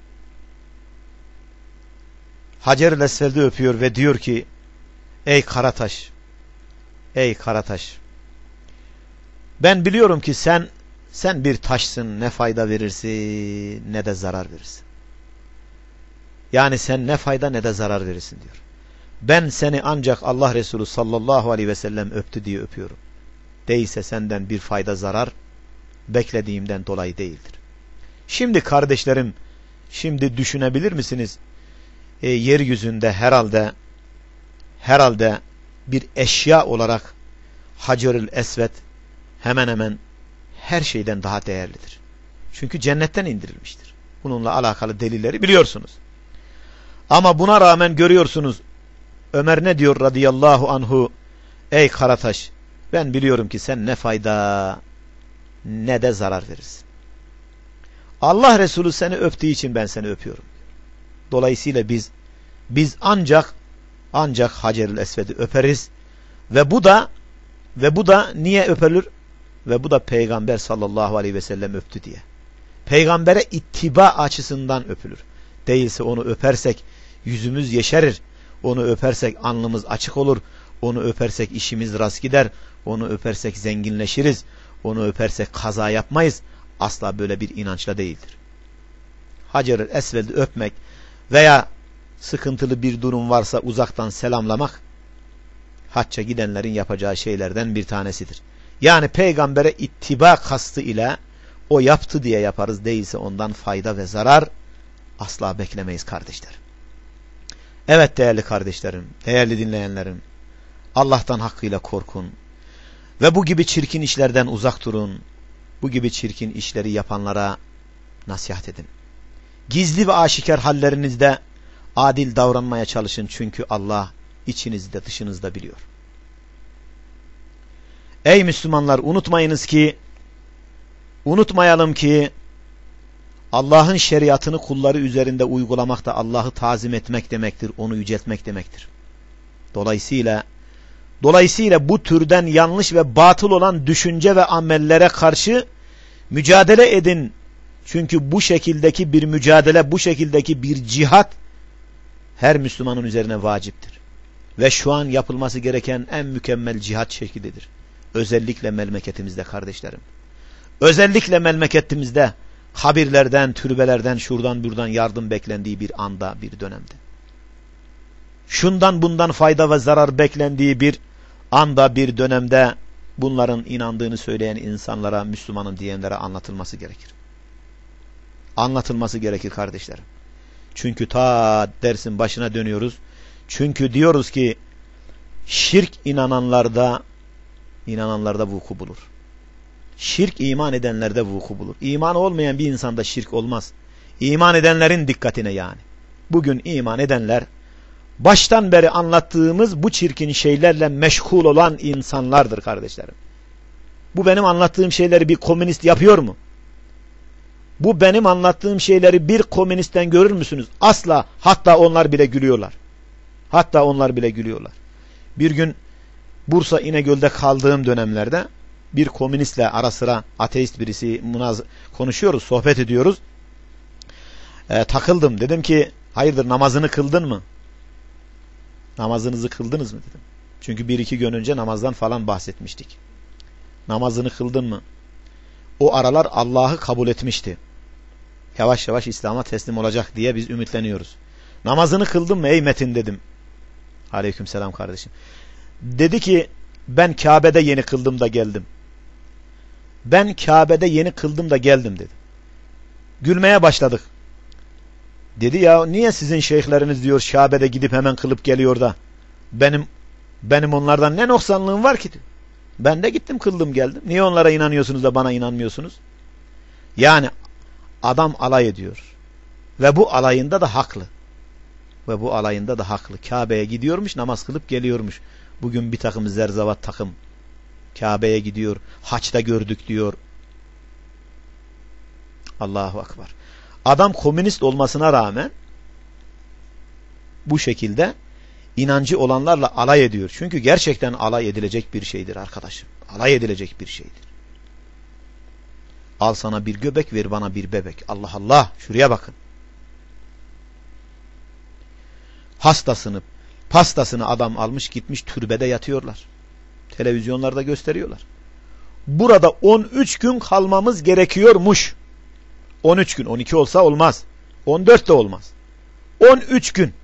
Hacer-ül Esved'i öpüyor ve diyor ki ey Karataş, ey Karataş, ben biliyorum ki sen sen bir taşsın, ne fayda verirsin ne de zarar verirsin. Yani sen ne fayda ne de zarar verirsin diyor. Ben seni ancak Allah Resulü sallallahu aleyhi ve sellem öptü diye öpüyorum. Değilse senden bir fayda zarar beklediğimden dolayı değildir. Şimdi kardeşlerim, şimdi düşünebilir misiniz? E, yeryüzünde herhalde herhalde bir eşya olarak Hacer-ül Esved hemen hemen her şeyden daha değerlidir. Çünkü cennetten indirilmiştir. Bununla alakalı delilleri biliyorsunuz. Ama buna rağmen görüyorsunuz Ömer ne diyor radıyallahu anhu? Ey Karataş, ben biliyorum ki sen ne fayda ne de zarar verirsin. Allah Resulü seni öptüğü için ben seni öpüyorum. Dolayısıyla biz biz ancak ancak Hacer-ül Esved'i öperiz. Ve bu da ve bu da niye öpülür? Ve bu da Peygamber sallallahu aleyhi ve sellem öptü diye. Peygambere ittiba açısından öpülür. Değilse onu öpersek yüzümüz yeşerir. Onu öpersek alnımız açık olur. Onu öpersek işimiz rast gider. Onu öpersek zenginleşiriz. Onu öpersek kaza yapmayız. Asla böyle bir inançla değildir. Hacer-ül Esved'i öpmek veya sıkıntılı bir durum varsa uzaktan selamlamak hacca gidenlerin yapacağı şeylerden bir tanesidir. Yani peygambere ittiba kastı ile o yaptı diye yaparız, değilse ondan fayda ve zarar asla beklemeyiz kardeşler. Evet değerli kardeşlerim, değerli dinleyenlerim, Allah'tan hakkıyla korkun ve bu gibi çirkin işlerden uzak durun. Bu gibi çirkin işleri yapanlara nasihat edin. Gizli ve aşikar hallerinizde adil davranmaya çalışın, çünkü Allah içinizde dışınızda biliyor. Ey Müslümanlar, unutmayınız ki unutmayalım ki Allah'ın şeriatını kulları üzerinde uygulamak da Allah'ı tazim etmek demektir, onu yüceltmek demektir. Dolayısıyla dolayısıyla bu türden yanlış ve batıl olan düşünce ve amellere karşı mücadele edin. Çünkü bu şekildeki bir mücadele, bu şekildeki bir cihat her Müslümanın üzerine vaciptir. Ve şu an yapılması gereken en mükemmel cihat şeklidir. Özellikle memleketimizde kardeşlerim. Özellikle memleketimizde kabirlerden, türbelerden, şuradan buradan yardım beklendiği bir anda, bir dönemde. Şundan bundan fayda ve zarar beklendiği bir anda, bir dönemde bunların inandığını söyleyen insanlara, Müslümanın diyenlere anlatılması gerekir. Anlatılması gerekir kardeşlerim. Çünkü ta dersin başına dönüyoruz. Çünkü diyoruz ki şirk inananlarda inananlarda vuku bulur. Şirk iman edenlerde vuku bulur. İman olmayan bir insanda şirk olmaz. İman edenlerin dikkatine yani. Bugün iman edenler baştan beri anlattığımız bu çirkin şeylerle meşgul olan insanlardır kardeşlerim. Bu benim anlattığım şeyleri bir komünist yapıyor mu? Bu benim anlattığım şeyleri bir komünistten görür müsünüz? Asla. Hatta onlar bile gülüyorlar. Hatta onlar bile gülüyorlar. Bir gün Bursa İnegöl'de kaldığım dönemlerde bir komünistle ara sıra ateist birisi munaz konuşuyoruz, sohbet ediyoruz. E, takıldım. Dedim ki hayırdır, namazını kıldın mı? Namazınızı kıldınız mı dedim. Çünkü bir iki gün önce namazdan falan bahsetmiştik. Namazını kıldın mı? O aralar Allah'ı kabul etmişti. Yavaş yavaş İslam'a teslim olacak diye biz ümitleniyoruz. Namazını kıldın mı ey Metin dedim. Aleykümselam kardeşim. Dedi ki ben Kabe'de yeni kıldım da geldim. Ben Kabe'de yeni kıldım da geldim dedi. Gülmeye başladık. Dedi ya niye sizin şeyhleriniz diyor Kabe'de gidip hemen kılıp geliyor da benim benim onlardan ne noksanlığım var ki diyor. Ben de gittim kıldım geldim. Niye onlara inanıyorsunuz da bana inanmıyorsunuz? Yani adam alay ediyor. Ve bu alayında da haklı. Ve bu alayında da haklı. Kabe'ye gidiyormuş, namaz kılıp geliyormuş. Bugün bir takım zerzavat takım Kabe'ye gidiyor, haçta gördük diyor. Allahu Ekber. Adam komünist olmasına rağmen bu şekilde inancı olanlarla alay ediyor. Çünkü gerçekten alay edilecek bir şeydir arkadaşım. Alay edilecek bir şeydir. Al sana bir göbek, ver bana bir bebek. Allah Allah, şuraya bakın. Hastasını, pastasını adam almış gitmiş türbede yatıyorlar. Televizyonlarda gösteriyorlar. Burada on üç gün kalmamız gerekiyormuş. on üç gün, on iki olsa olmaz. on dört de olmaz. on üç gün.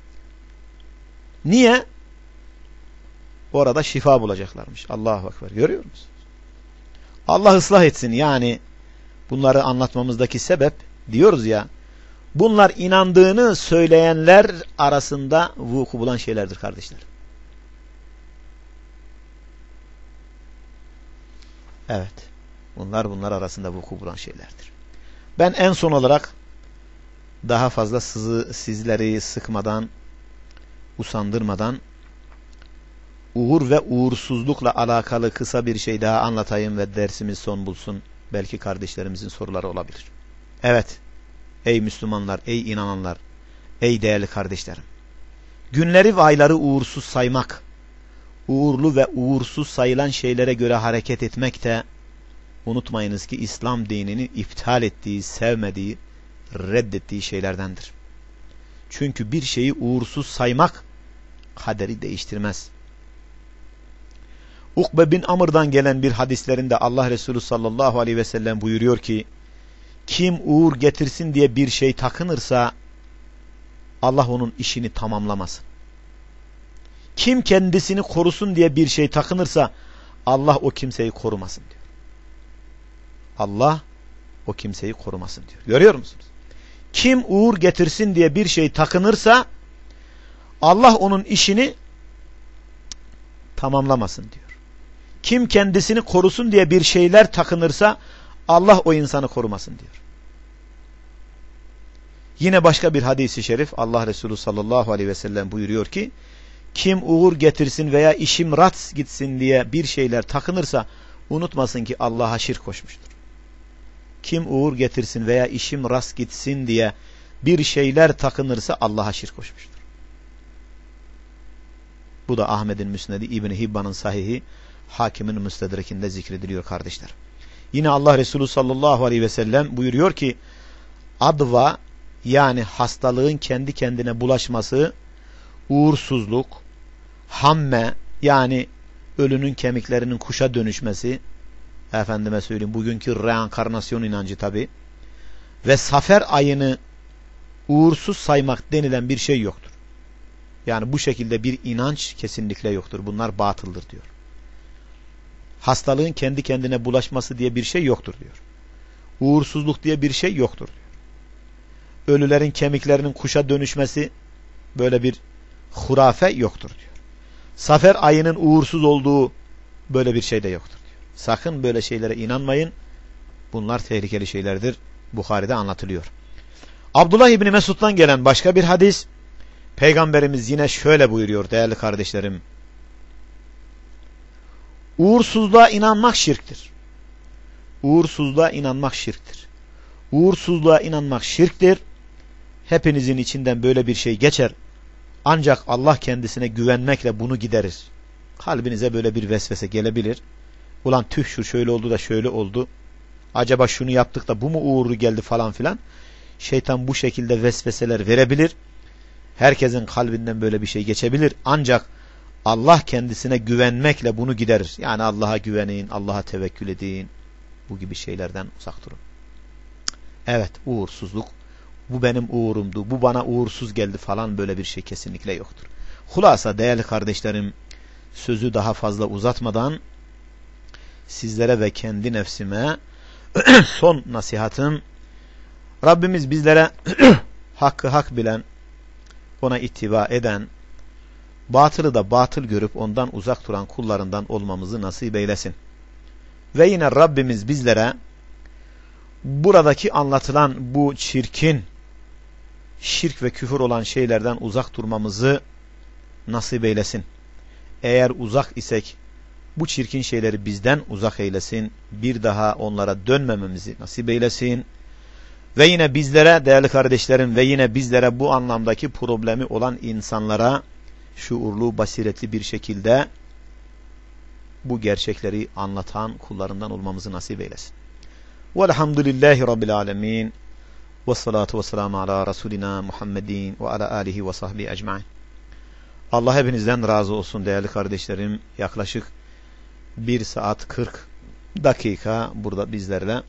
Niye? Orada şifa bulacaklarmış. Allahu Ekber. Görüyor musunuz? Allah ıslah etsin. Yani bunları anlatmamızdaki sebep diyoruz ya, bunlar inandığını söyleyenler arasında vuku bulan şeylerdir kardeşler. Evet. Bunlar bunlar arasında vuku bulan şeylerdir. Ben en son olarak daha fazla sizi, sizleri sıkmadan, usandırmadan uğur ve uğursuzlukla alakalı kısa bir şey daha anlatayım ve dersimiz son bulsun. Belki kardeşlerimizin soruları olabilir. Evet. Ey Müslümanlar, ey inananlar, ey değerli kardeşlerim. Günleri ve ayları uğursuz saymak, uğurlu ve uğursuz sayılan şeylere göre hareket etmek de unutmayınız ki İslam dinini iptal ettiği, sevmediği, reddettiği şeylerdendir. Çünkü bir şeyi uğursuz saymak kaderi değiştirmez. Ukbe bin Amr'dan gelen bir hadislerinde Allah Resulü sallallahu aleyhi ve sellem buyuruyor ki, kim uğur getirsin diye bir şey takınırsa Allah onun işini tamamlamasın. Kim kendisini korusun diye bir şey takınırsa Allah o kimseyi korumasın diyor. Allah o kimseyi korumasın diyor. Görüyor musunuz? Kim uğur getirsin diye bir şey takınırsa Allah onun işini tamamlamasın diyor. Kim kendisini korusun diye bir şeyler takınırsa Allah o insanı korumasın diyor. Yine başka bir hadis-i şerif Allah Resulü sallallahu aleyhi ve sellem buyuruyor ki, kim uğur getirsin veya işim rast gitsin diye bir şeyler takınırsa unutmasın ki Allah'a şirk koşmuştur. Kim uğur getirsin veya işim rast gitsin diye bir şeyler takınırsa Allah'a şirk koşmuştur. Bu da Ahmet'in Müsnedi, İbn-i Hibban'ın Sahihi, Hakim'in Müstedrek'inde zikrediliyor kardeşler. Yine Allah Resulü sallallahu aleyhi ve sellem buyuruyor ki, adva yani hastalığın kendi kendine bulaşması, uğursuzluk, hamme yani ölünün kemiklerinin kuşa dönüşmesi, efendime söyleyeyim bugünkü reenkarnasyon inancı tabi, ve safer ayını uğursuz saymak denilen bir şey yoktur. Yani bu şekilde bir inanç kesinlikle yoktur. Bunlar batıldır diyor. Hastalığın kendi kendine bulaşması diye bir şey yoktur diyor. Uğursuzluk diye bir şey yoktur diyor. Ölülerin kemiklerinin kuşa dönüşmesi, böyle bir hurafe yoktur diyor. Safer ayının uğursuz olduğu böyle bir şey de yoktur diyor. Sakın böyle şeylere inanmayın. Bunlar tehlikeli şeylerdir. Buhari'de anlatılıyor. Abdullah İbni Mesud'dan gelen başka bir hadis, Peygamberimiz yine şöyle buyuruyor değerli kardeşlerim. Uğursuzluğa inanmak şirktir. Uğursuzluğa inanmak şirktir. Uğursuzluğa inanmak şirktir. Hepinizin içinden böyle bir şey geçer. Ancak Allah kendisine güvenmekle bunu giderir. Kalbinize böyle bir vesvese gelebilir. Ulan tüh şu şöyle oldu da şöyle oldu. Acaba şunu yaptık da bu mu uğurlu geldi falan filan. Şeytan bu şekilde vesveseler verebilir. Herkesin kalbinden böyle bir şey geçebilir. Ancak Allah kendisine güvenmekle bunu giderir. Yani Allah'a güvenin, Allah'a tevekkül edin. Bu gibi şeylerden uzak durun. Evet, uğursuzluk. Bu benim uğurumdu. Bu bana uğursuz geldi falan, böyle bir şey kesinlikle yoktur. Hulasa değerli kardeşlerim, sözü daha fazla uzatmadan sizlere ve kendi nefsime son nasihatım, Rabbimiz bizlere hakkı hak bilen, ona ittiba eden, batılı da batıl görüp ondan uzak duran kullarından olmamızı nasip eylesin. Ve yine Rabbimiz bizlere buradaki anlatılan bu çirkin, şirk ve küfür olan şeylerden uzak durmamızı nasip eylesin. Eğer uzak isek bu çirkin şeyleri bizden uzak eylesin. Bir daha onlara dönmememizi nasip eylesin. Ve yine bizlere değerli kardeşlerim, ve yine bizlere bu anlamdaki problemi olan insanlara şuurlu, basiretli bir şekilde bu gerçekleri anlatan kullarından olmamızı nasip eylesin. Velhamdülillahi Rabbil alemin. Ve salatu ve selamu ala Resulina Muhammedin ve ala alihi ve sahbihi ecmain. Allah hepinizden razı olsun değerli kardeşlerim. Yaklaşık bir saat kırk dakika burada bizlerle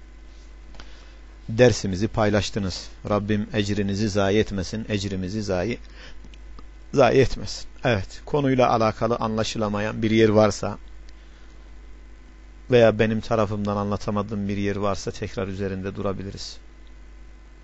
dersimizi paylaştınız. Rabbim ecrinizi zayi etmesin, ecrimizi zayi, zayi etmesin. Evet, konuyla alakalı anlaşılamayan bir yer varsa veya benim tarafımdan anlatamadığım bir yer varsa tekrar üzerinde durabiliriz.